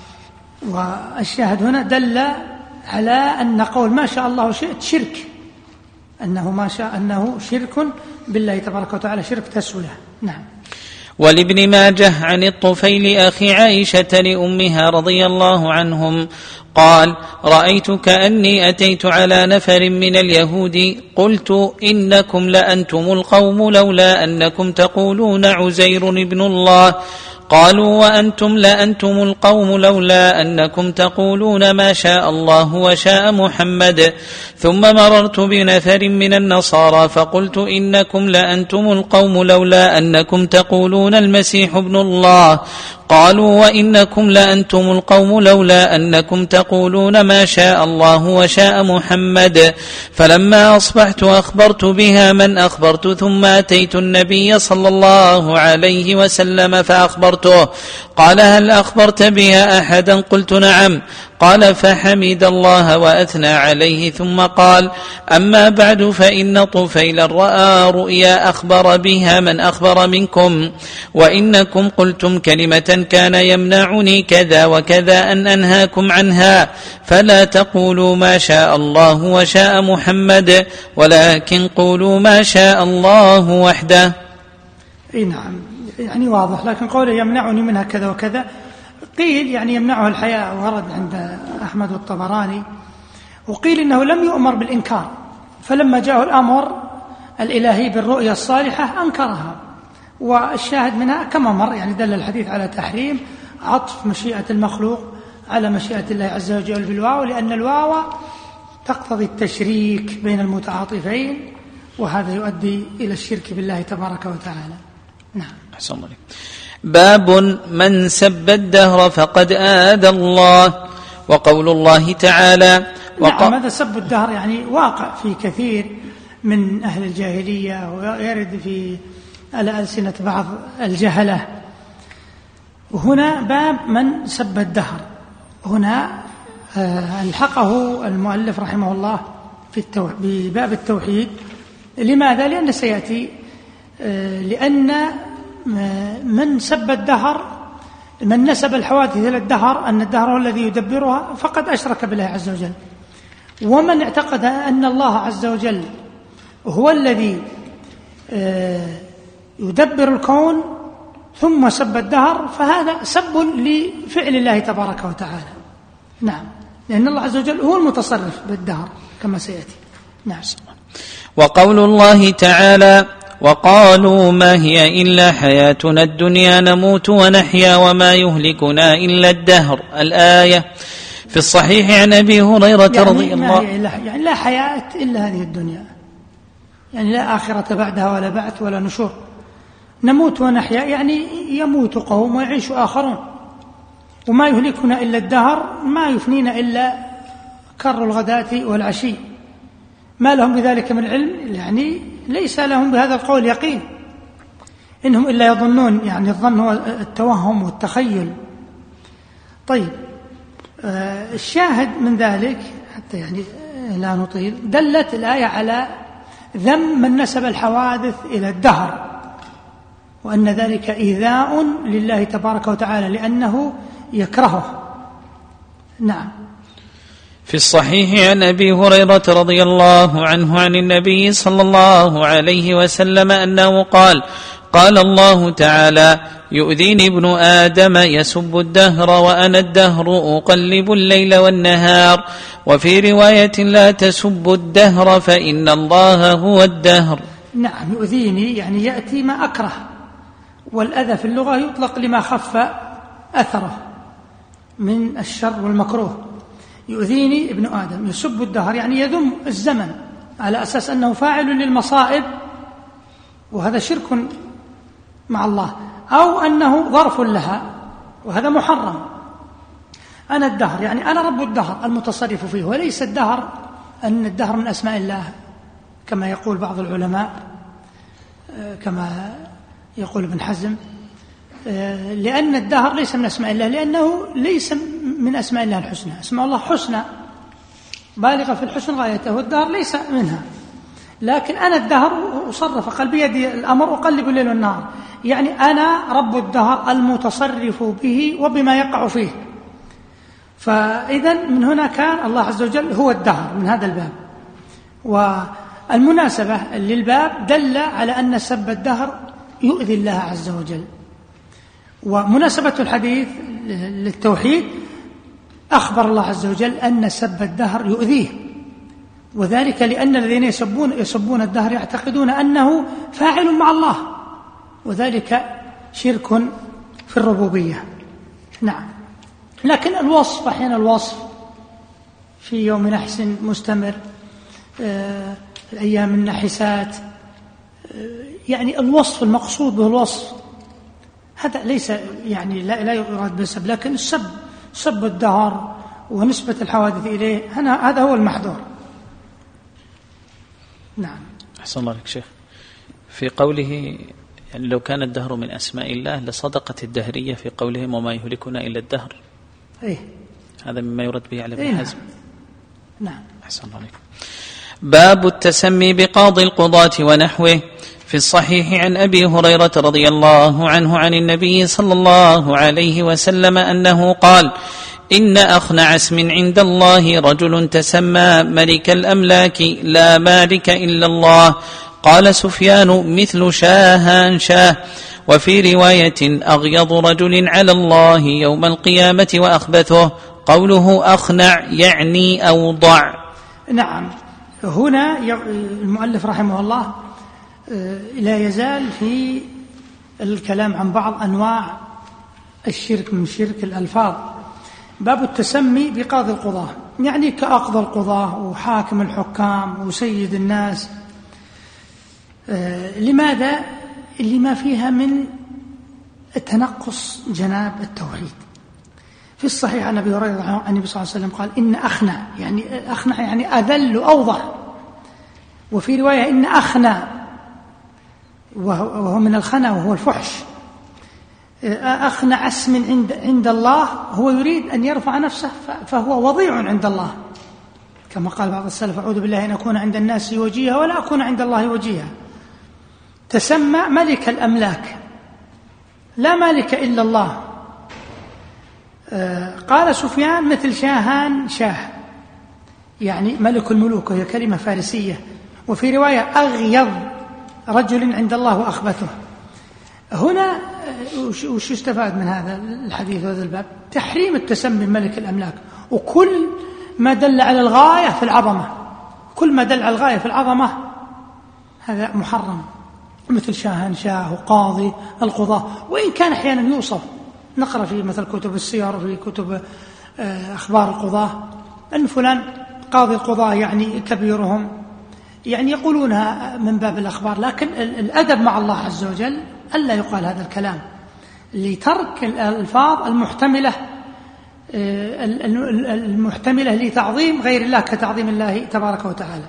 والشاهد هنا دل على أن قول ما شاء الله وشئت شرك، أنه ما شاء أنه شرك بالله تبارك وتعالى، شرك تسوية. نعم. ولابن ماجه عن الطفيل أخي عائشة لأمها رضي الله عنهم قال رأيت كأني أتيت على نفر من اليهود قلت إنكم لأنتم القوم لولا أنكم تقولون عزير ابن الله، قالوا وأنتم لأنتم القوم لولا أنكم تقولون ما شاء الله وشاء محمد. ثم مررت بنفر من النصارى فقلت إنكم لأنتم القوم لولا أنكم تقولون المسيح ابن الله، قالوا وإنكم لأنتم القوم لولا أنكم تقولون ما شاء الله وشاء محمد. فلما أصبحت أخبرت بها من أخبرت، ثم أتيت النبي صلى الله عليه وسلم فأخبرته، قال هل أخبرت بها أحدا؟ قلت نعم. قال فحمد الله وأثنى عليه، ثم قال أما بعد فإن طفيلا رأى رؤيا أخبر بها من أخبر منكم، وإنكم قلتم كلمة كان يمنعني كذا وكذا أن أنهاكم عنها، فلا تقولوا ما شاء الله وشاء محمد، ولكن قولوا ما شاء الله وحده. إيه نعم، يعني واضح. لكن قوله يمنعني منها كذا وكذا، قيل يعني يمنعه الحياء، ورد عند أحمد والطبراني، وقيل إنه لم يؤمر بالإنكار، فلما جاءه الأمر الإلهي بالرؤيا الصالحة أنكرها. والشاهد منها كما مر، يعني دل الحديث على تحريم عطف مشيئة المخلوق على مشيئة الله عز وجل بالواو، لأن الواو تقتضي التشريك بين المتعاطفين، وهذا يؤدي إلى الشرك بالله تبارك وتعالى. نعم. أحسن الله. باب من سب الدهر فقد آذى الله. وقول الله تعالى وق... نعم، هذا سب الدهر يعني واقع في كثير من أهل الجاهلية، ويرد في على ألسنة بعض الجهلة. وهنا باب من سب الدهر، هنا ألحقه المؤلف رحمه الله في التو... بباب التوحيد. لماذا؟ لأن سيأتي لأن من سب الدهر، من نسب الحوادث إلى الدهر أن الدهر هو الذي يدبرها فقد أشرك بالله عز وجل. ومن اعتقد أن الله عز وجل هو الذي يدبر الكون ثم سب الدهر، فهذا سب لفعل الله تبارك وتعالى. نعم. لأن الله عز وجل هو المتصرف بالدهر كما سيأتي. نعم. وقول الله تعالى: وقالوا ما هي إلا حياتنا الدنيا نموت ونحيا وما يهلكنا إلا الدهر، الآية. في الصحيح عن أبي هريرة يعني رضي الله عنه يعني لا حياة إلا هذه الدنيا، يعني لا آخرة بعدها ولا بعث ولا نشور. نموت ونحيا يعني يموت قوم ويعيش آخرون، وما يهلكنا إلا الدهر، ما يفنينا إلا كر الغداة والعشي. ما لهم بذلك من علم، يعني ليس لهم بهذا القول يقين، إنهم إلا يظنون، يعني الظن هو التوهم والتخيل. طيب، آه الشاهد من ذلك حتى يعني لا نطيل، دلت الآية على ذم من نسب الحوادث إلى الدهر، وأن ذلك إيذاء لله تبارك وتعالى لأنه يكرهه. نعم. في الصحيح عن أبي هريرة رضي الله عنه عن النبي صلى الله عليه وسلم أنه قال: قال الله تعالى: يؤذيني ابن آدم يسب الدهر وأنا الدهر أقلب الليل والنهار. وفي رواية: لا تسبوا الدهر فإن الله هو الدهر. نعم، يؤذيني يعني يأتي ما أكره، والأذى في اللغة يطلق لما خف أثره من الشر والمكروه. يؤذيني ابن آدم يسب الدهر يعني يذم الزمن على أساس أنه فاعل للمصائب، وهذا شرك مع الله، أو أنه ظرف لها، وهذا محرم. أنا الدهر يعني أنا رب الدهر المتصرف فيه، وليس الدهر أن الدهر من أسماء الله كما يقول بعض العلماء، كما يقول ابن حزم، لأن الدهر ليس من أسماء الله، لأنه ليس من أسماء الله الحسنى. أسماء الله حسنى بالغة في الحسن غايته، والدهر ليس منها. لكن أنا الدهر أصرف، قال بيدي الأمر أقلب الليل والنهار، يعني أنا رب الدهر المتصرف به وبما يقع فيه. فإذا من هنا كان الله عز وجل هو الدهر من هذا الباب. والمناسبة للباب دل على أن سب الدهر يؤذي الله عز وجل. ومناسبة الحديث للتوحيد أخبر الله عز وجل أن سب الدهر يؤذيه، وذلك لأن الذين يسبون, يسبون الدهر يعتقدون أنه فاعل مع الله، وذلك شرك في الربوبية. نعم. لكن الوصف أحيانا الوصف في يوم نحس مستمر، آه الأيام النحسات، آه يعني الوصف المقصود به الوصف، هذا ليس يعني لا, لا يراد بالسب، لكن السب سب الدهر ونسبة الحوادث إليه هذا هو المحظور. نعم. أحسن الله لك شيخ. في قوله يعني لو كان الدهر من أسماء الله لصدقت الدهرية في قولهم وما يهلكنا إلا الدهر. إيه؟ هذا مما يرد به على ابن إيه؟ حزم. نعم. أحسن الله لك. باب التسمي بقاضي القضاة ونحوه. في الصحيح عن أبي هريرة رضي الله عنه عن النبي صلى الله عليه وسلم أنه قال: إن أخنع اسم عند الله رجل تسمى ملك الأملاك لا مالك إلا الله. قال سفيان: مثل شاهان شاه. وفي رواية: أغيض رجل على الله يوم القيامة وأخبثه. قوله أخنع يعني أوضع. نعم. هنا المؤلف رحمه الله لا يزال في الكلام عن بعض أنواع الشرك من شرك الألفاظ. باب التسمي بقاضي القضاة، يعني كأقضى القضاة وحاكم الحكام وسيد الناس. لماذا؟ لما فيها من تنقص جناب التوحيد. في الصحيح عن أبي هريرة عن النبي صلى الله عليه وسلم قال: إن أخنع يعني أخنع يعني أذل أوضح. وفي رواية: إن أخنع، وهو من الخنا وهو الفحش. أخنع اسم عند عند الله، هو يريد أن يرفع نفسه فهو وضيع عند الله، كما قال بعض السلف: أعوذ بالله أن أكون عند الناس وجيها ولا أكون عند الله وجيها. تسمى ملك الأملاك، لا مالك إلا الله. قال سفيان: مثل شاهان شاه، يعني ملك الملوك، وهي كلمة فارسية. وفي رواية: أغيض رجل عند الله وأخبثه. هنا وش يستفاد من هذا الحديث وهذا الباب؟ تحريم التسمي بملك الأملاك، وكل ما دل على الغاية في العظمة. كل ما دل على الغاية في العظمة هذا محرم، مثل شاهنشاه وقاضي القضاة، وإن كان أحيانا يوصف، نقرأ في مثل كتب السير وفي كتب أخبار القضاة أن فلان قاضي القضاة يعني كبيرهم، يعني يقولونها من باب الأخبار، لكن الأدب مع الله عز وجل ألا يقال هذا الكلام لترك الألفاظ المحتملة المحتملة لتعظيم غير الله كتعظيم الله تبارك وتعالى.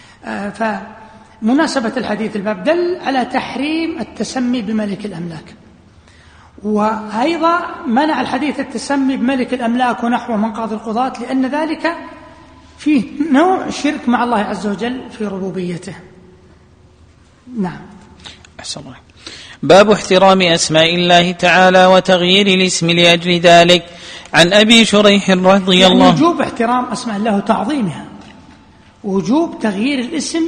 فمناسبة الحديث الباب دل على تحريم التسمي بملك الأملاك، وأيضا منع الحديث التسمي بملك الأملاك ونحوه من قاضي القضاة، لأن ذلك فيه نوع شرك مع الله عز وجل في ربوبيته. نعم. أحسن الله. باب احترام أسماء الله تعالى وتغيير الاسم لأجل ذلك. عن أبي شريح رضي يعني الله عنه وجوب احترام أسماء الله وتعظيمها، وجوب تغيير الاسم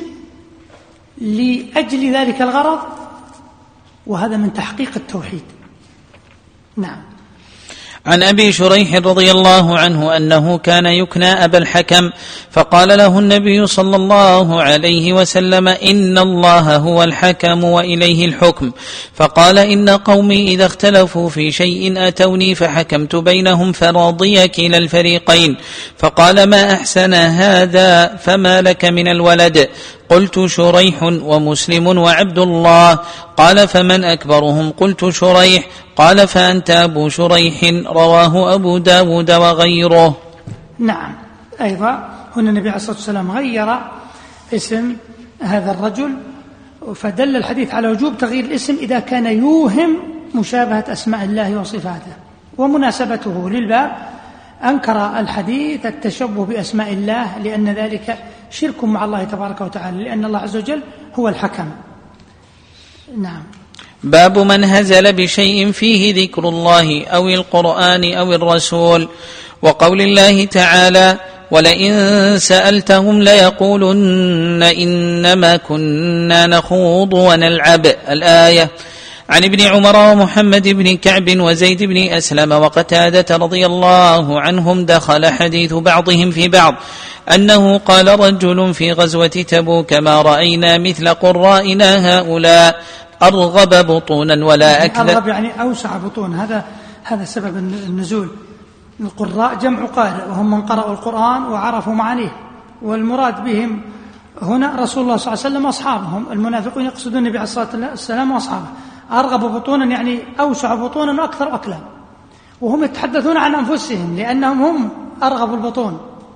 لأجل ذلك الغرض، وهذا من تحقيق التوحيد. نعم. عن أبي شريح رضي الله عنه أنه كان يكنى أبا الحكم، فقال له النبي صلى الله عليه وسلم: إن الله هو الحكم وإليه الحكم. فقال: إن قومي إذا اختلفوا في شيء أتوني فحكمت بينهم فرضي كلا الفريقين. فقال: ما أحسن هذا، فما لك من الولد؟ قلت: شريح ومسلم وعبد الله. قال: فمن أكبرهم؟ قلت: شريح. قال: فأنت أبو شريح. رواه أبو داود وغيره. نعم. أيضا هنا النبي عليه الصلاة والسلام غير اسم هذا الرجل، فدل الحديث على وجوب تغيير الاسم إذا كان يوهم مشابهة أسماء الله وصفاته. ومناسبته للباب أنكر الحديث التشبه بأسماء الله، لأن ذلك شرك مع الله تبارك وتعالى، لأن الله عز وجل هو الحكم. نعم. باب من هزل بشيء فيه ذكر الله أو القرآن أو الرسول، وقول الله تعالى: ولئن سألتهم ليقولن إنما كنا نخوض ونلعب. الآية. عن ابن عمر ومحمد بن كعب وزيد بن أسلم وقتادة رضي الله عنهم دخل حديث بعضهم في بعض، أنه قال رجل في غزوة تبوك: ما رأينا مثل قرائنا هؤلاء أرغب بطونا ولا أكذب. أرغب يعني أوسع بطون، هذا هذا سبب النزول. القراء جمع قارئ، وهم من قرأوا القرآن وعرفوا معانيه، والمراد بهم هنا رسول الله صلى الله عليه وسلم وأصحابهم. المنافقون يقصدون النبي عليه الصلاة والسلام وأصحابه. أرغب بطونا يعني أوسع بطونا وأكثر أكلا، وهم يتحدثون عن أنفسهم لأنهم هم أرغب البطون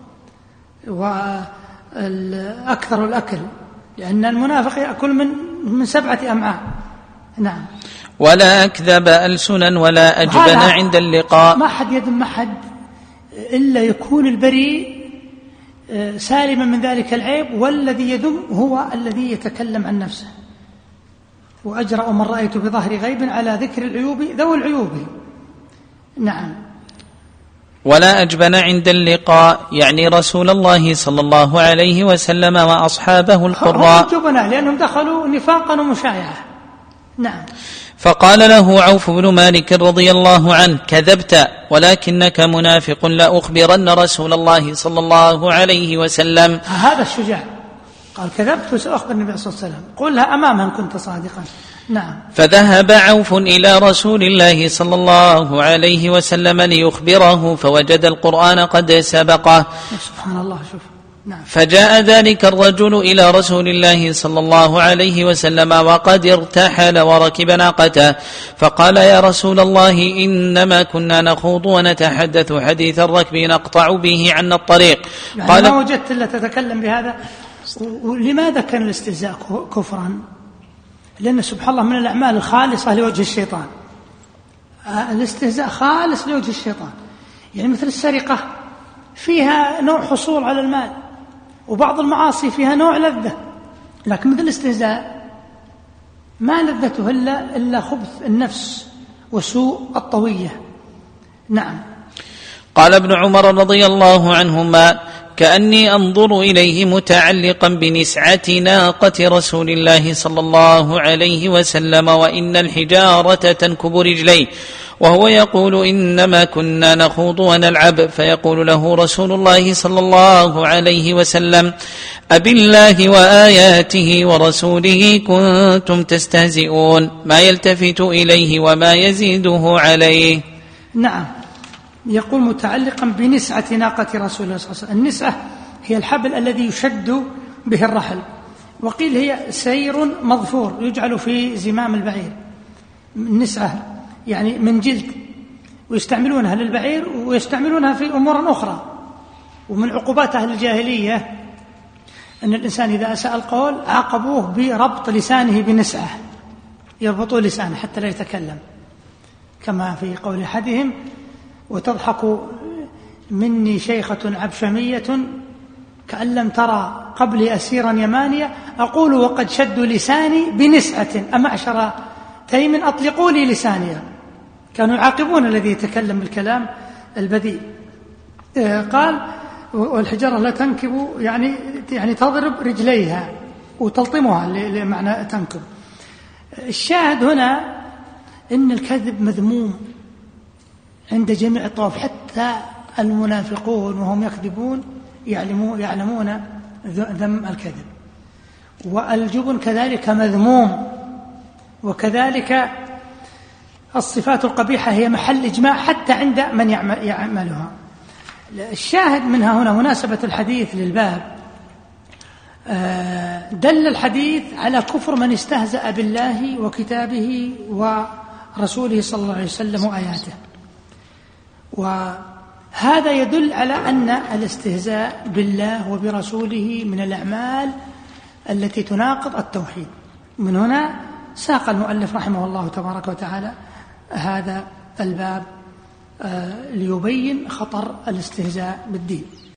وأكثر الأكل، لأن المنافق يأكل من من سبعة أمعاء. نعم. ولا أكذب ألسنا ولا أجبن عند اللقاء. ما حد يذم أحد إلا يكون البريء سالما من ذلك العيب، والذي يذم هو الذي يتكلم عن نفسه. وأجرأ من رأيت بظهر غيب على ذكر العيوب ذو العيوب. نعم. ولا أجبن عند اللقاء يعني رسول الله صلى الله عليه وسلم وأصحابه القراء. هم جبناء لأنهم دخلوا نفاقا ومشايعة. نعم. فقال له عوف بن مالك رضي الله عنه: كذبت، ولكنك منافق، لا أخبرن رسول الله صلى الله عليه وسلم. هذا الشجاع قال: كذبت وسأخبر النبي صلى الله عليه وسلم، قلها أمامه إن كنت صادقا. نعم. فذهب عوف إلى رسول الله صلى الله عليه وسلم ليخبره، فوجد القرآن قد سبقه. سبحان الله. شوف. نعم. فجاء ذلك الرجل إلى رسول الله صلى الله عليه وسلم وقد ارتحل وركب ناقته، فقال: يا رسول الله، إنما كنا نخوض ونتحدث حديث الركب نقطع به عنا الطريق. يعني قال: ما وجدت إلا تتكلم بهذا. ولماذا كان الاستهزاء كفرا؟ لأن سبحان الله من الأعمال الخالصة لوجه الشيطان. الاستهزاء خالص لوجه الشيطان، يعني مثل السرقة فيها نوع حصول على المال، وبعض المعاصي فيها نوع لذة، لكن مثل الاستهزاء ما لذته إلا, إلا خبث النفس وسوء الطوية. نعم. قال ابن عمر رضي الله عنهما: كأني أنظر إليه متعلقا بنسعة ناقة رسول الله صلى الله عليه وسلم، وإن الحجارة تنكب رجليه، وهو يقول إنما كنا نخوض ونلعب، فيقول له رسول الله صلى الله عليه وسلم أبالله وآياته ورسوله كنتم تستهزئون، ما يلتفت إليه وما يزيده عليه. نعم، يقول متعلقا بنسعة ناقة رسول الله صلى الله عليه وسلم. النسعة هي الحبل الذي يشد به الرحل، وقيل هي سير مظفور يجعل في زمام البعير. النسعة يعني من جلد، ويستعملونها للبعير ويستعملونها في أمور أخرى. ومن عقوبات أهل الجاهلية أن الإنسان إذا أساء القول عاقبوه بربط لسانه بنسعة، يربطوا لسانه حتى لا يتكلم، كما في قول أحدهم وتضحك مني شيخة عبشمية كأن لم ترى قبل أسيرا يمانيا أقول وقد شدوا لساني بنسعة أمعشر تيم أطلقوا لي لسانيا. كانوا يعاقبون الذي يتكلم بالكلام البذيء. قال والحجارة لا تنكب يعني يعني تضرب رجليها وتلطمها لمعنى تنكب. الشاهد هنا إن الكذب مذموم عند جميع الطوائف، حتى المنافقون وهم يكذبون يعلمون ذم الكذب. والجبن كذلك مذموم، وكذلك الصفات القبيحة هي محل إجماع حتى عند من يعملها. الشاهد منها هنا مناسبة الحديث للباب، دل الحديث على كفر من استهزأ بالله وكتابه ورسوله صلى الله عليه وسلم وآياته، وهذا يدل على أن الاستهزاء بالله وبرسوله من الأعمال التي تناقض التوحيد. من هنا ساق المؤلف رحمه الله تبارك وتعالى هذا الباب ليبين خطر الاستهزاء بالدين.